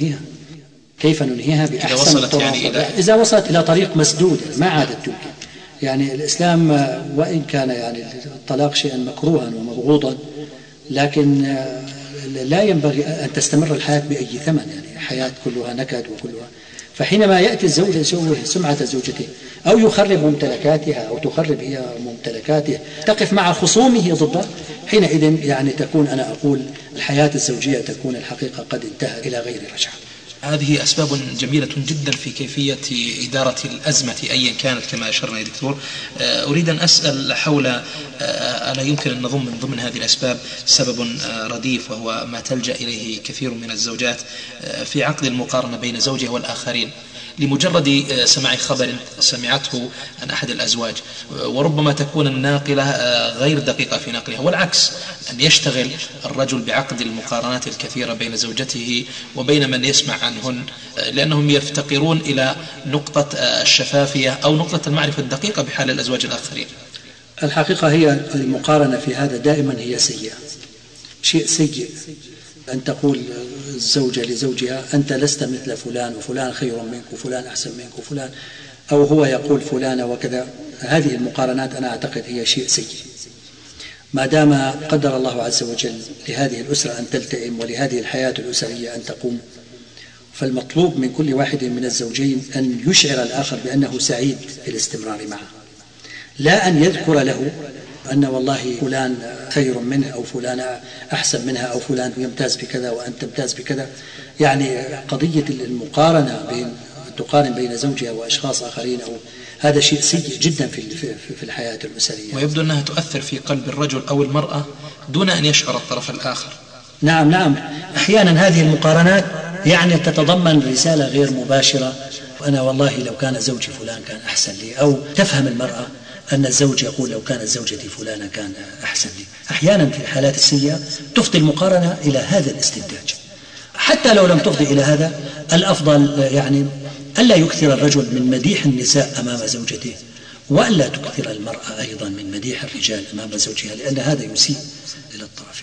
كيف ننهيها بأحسن الطرق. إذا وصلت إلى طريق مسدود ما عادت تمكن. يعني الإسلام وإن كان يعني الطلاق شيئا مكروها ومبغوضا، لكن لا ينبغي أن تستمر الحياة بأي ثمن، يعني حياة كلها نكد وكلها. فحينما يأتي الزوج يشوه سمعة زوجته أو يخرب ممتلكاتها أو تخرب هي ممتلكاته، تقف مع خصومه ضده، حينئذ يعني تكون، أنا أقول، الحياة الزوجية تكون الحقيقة قد انتهت إلى غير رجعة. هذه أسباب جميلة جدا في كيفية إدارة الأزمة أيا كانت كما أشرنا يا دكتور. أريد أن أسأل حول ألا يمكن أن نضم من ضمن هذه الأسباب سبب رديف، وهو ما تلجأ إليه كثير من الزوجات في عقد المقارنة بين زوجها والآخرين لمجرد سماع خبر سمعته عن أحد الأزواج، وربما تكون الناقلة غير دقيقة في نقلها، والعكس أن يشتغل الرجل بعقد المقارنات الكثيرة بين زوجته وبين من يسمع عنهن، لأنهم يفتقرون إلى نقطة الشفافية أو نقطة المعرفة الدقيقة بحال الأزواج الآخرين. الحقيقة هي المقارنة في هذا دائما هي سيئة، شيء سيء أن تقول الزوجة لزوجها أنت لست مثل فلان، وفلان خير منك، وفلان أحسن منك، وفلان، أو هو يقول فلان وكذا. هذه المقارنات أنا أعتقد هي شيء سيء. ما دام قدر الله عز وجل لهذه الأسرة أن تلتئم ولهذه الحياة الأسرية أن تقوم، فالمطلوب من كل واحد من الزوجين أن يشعر الآخر بأنه سعيد في الاستمرار معه، لا أن يذكر له أن والله فلان خير منه أو فلان أحسن منها أو فلان يمتاز بكذا وأنت تمتاز بكذا. يعني قضية المقارنة تقارن بين زوجها وأشخاص آخرين، أو هذا شيء سيء جدا في الحياة الأسرية، ويبدو أنها تؤثر في قلب الرجل أو المرأة دون أن يشعر الطرف الآخر. نعم. أحيانا هذه المقارنات يعني تتضمن رسالة غير مباشرة، وأنا والله لو كان زوجي فلان كان أحسن لي، أو تفهم المرأة أن الزوج يقول لو كانت زوجتي فلانة كان أحسن لي. أحيانا في الحالات السيئة تفضي المقارنة إلى هذا الاستنتاج. حتى لو لم تفضي إلى هذا، الأفضل يعني ألا يكثر الرجل من مديح النساء أمام زوجته، وألا تكثر المرأة أيضا من مديح الرجال أمام زوجها، لأن هذا يسيء إلى الطرفين.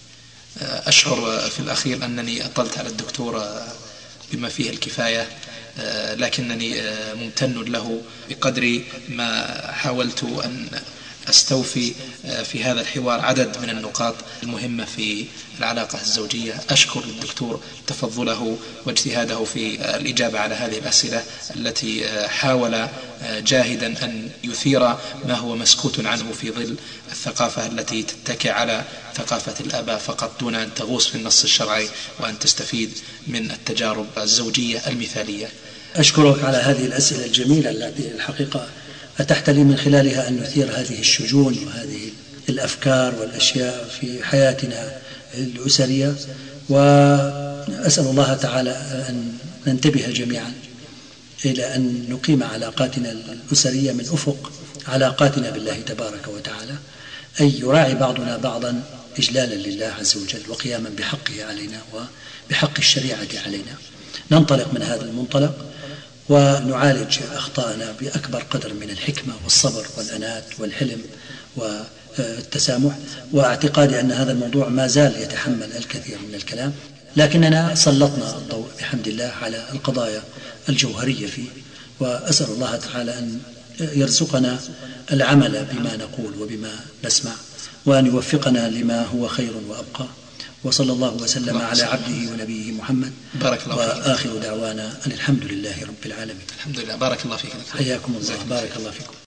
أشعر في الأخير أنني أطلت على الدكتور بما فيه الكفاية، لكنني ممتن له بقدر ما حاولت أن أستوفي في هذا الحوار عدد من النقاط المهمة في العلاقة الزوجية. أشكر الدكتور تفضله واجتهاده في الإجابة على هذه الأسئلة التي حاول جاهدا أن يثير ما هو مسكوت عنه في ظل الثقافة التي تتكئ على ثقافة الآباء فقط، دون أن تغوص في النص الشرعي وأن تستفيد من التجارب الزوجية المثالية. أشكرك على هذه الأسئلة الجميلة التي الحقيقة أتحت لي من خلالها أن نثير هذه الشجون وهذه الأفكار والأشياء في حياتنا الأسرية، وأسأل الله تعالى أن ننتبه جميعا إلى أن نقيم علاقاتنا الأسرية من أفق علاقاتنا بالله تبارك وتعالى، أي يراعي بعضنا بعضا إجلالا لله عز وجل وقياما بحقه علينا وبحق الشريعة علينا. ننطلق من هذا المنطلق ونعالج أخطاءنا بأكبر قدر من الحكمة والصبر والأنات والحلم والتسامح، واعتقاد أن هذا الموضوع ما زال يتحمل الكثير من الكلام، لكننا سلطنا الضوء بحمد الله على القضايا الجوهرية فيه، وأسأل الله تعالى أن يرزقنا العمل بما نقول وبما نسمع، وأن يوفقنا لما هو خير وأبقى. وصلى الله وسلم على عبده ونبيه محمد. بارك الله فيك. وآخر دعوانا أن الحمد لله رب العالمين. الحمد لله. بارك الله فيك. حياكم الله. بارك الله فيكم.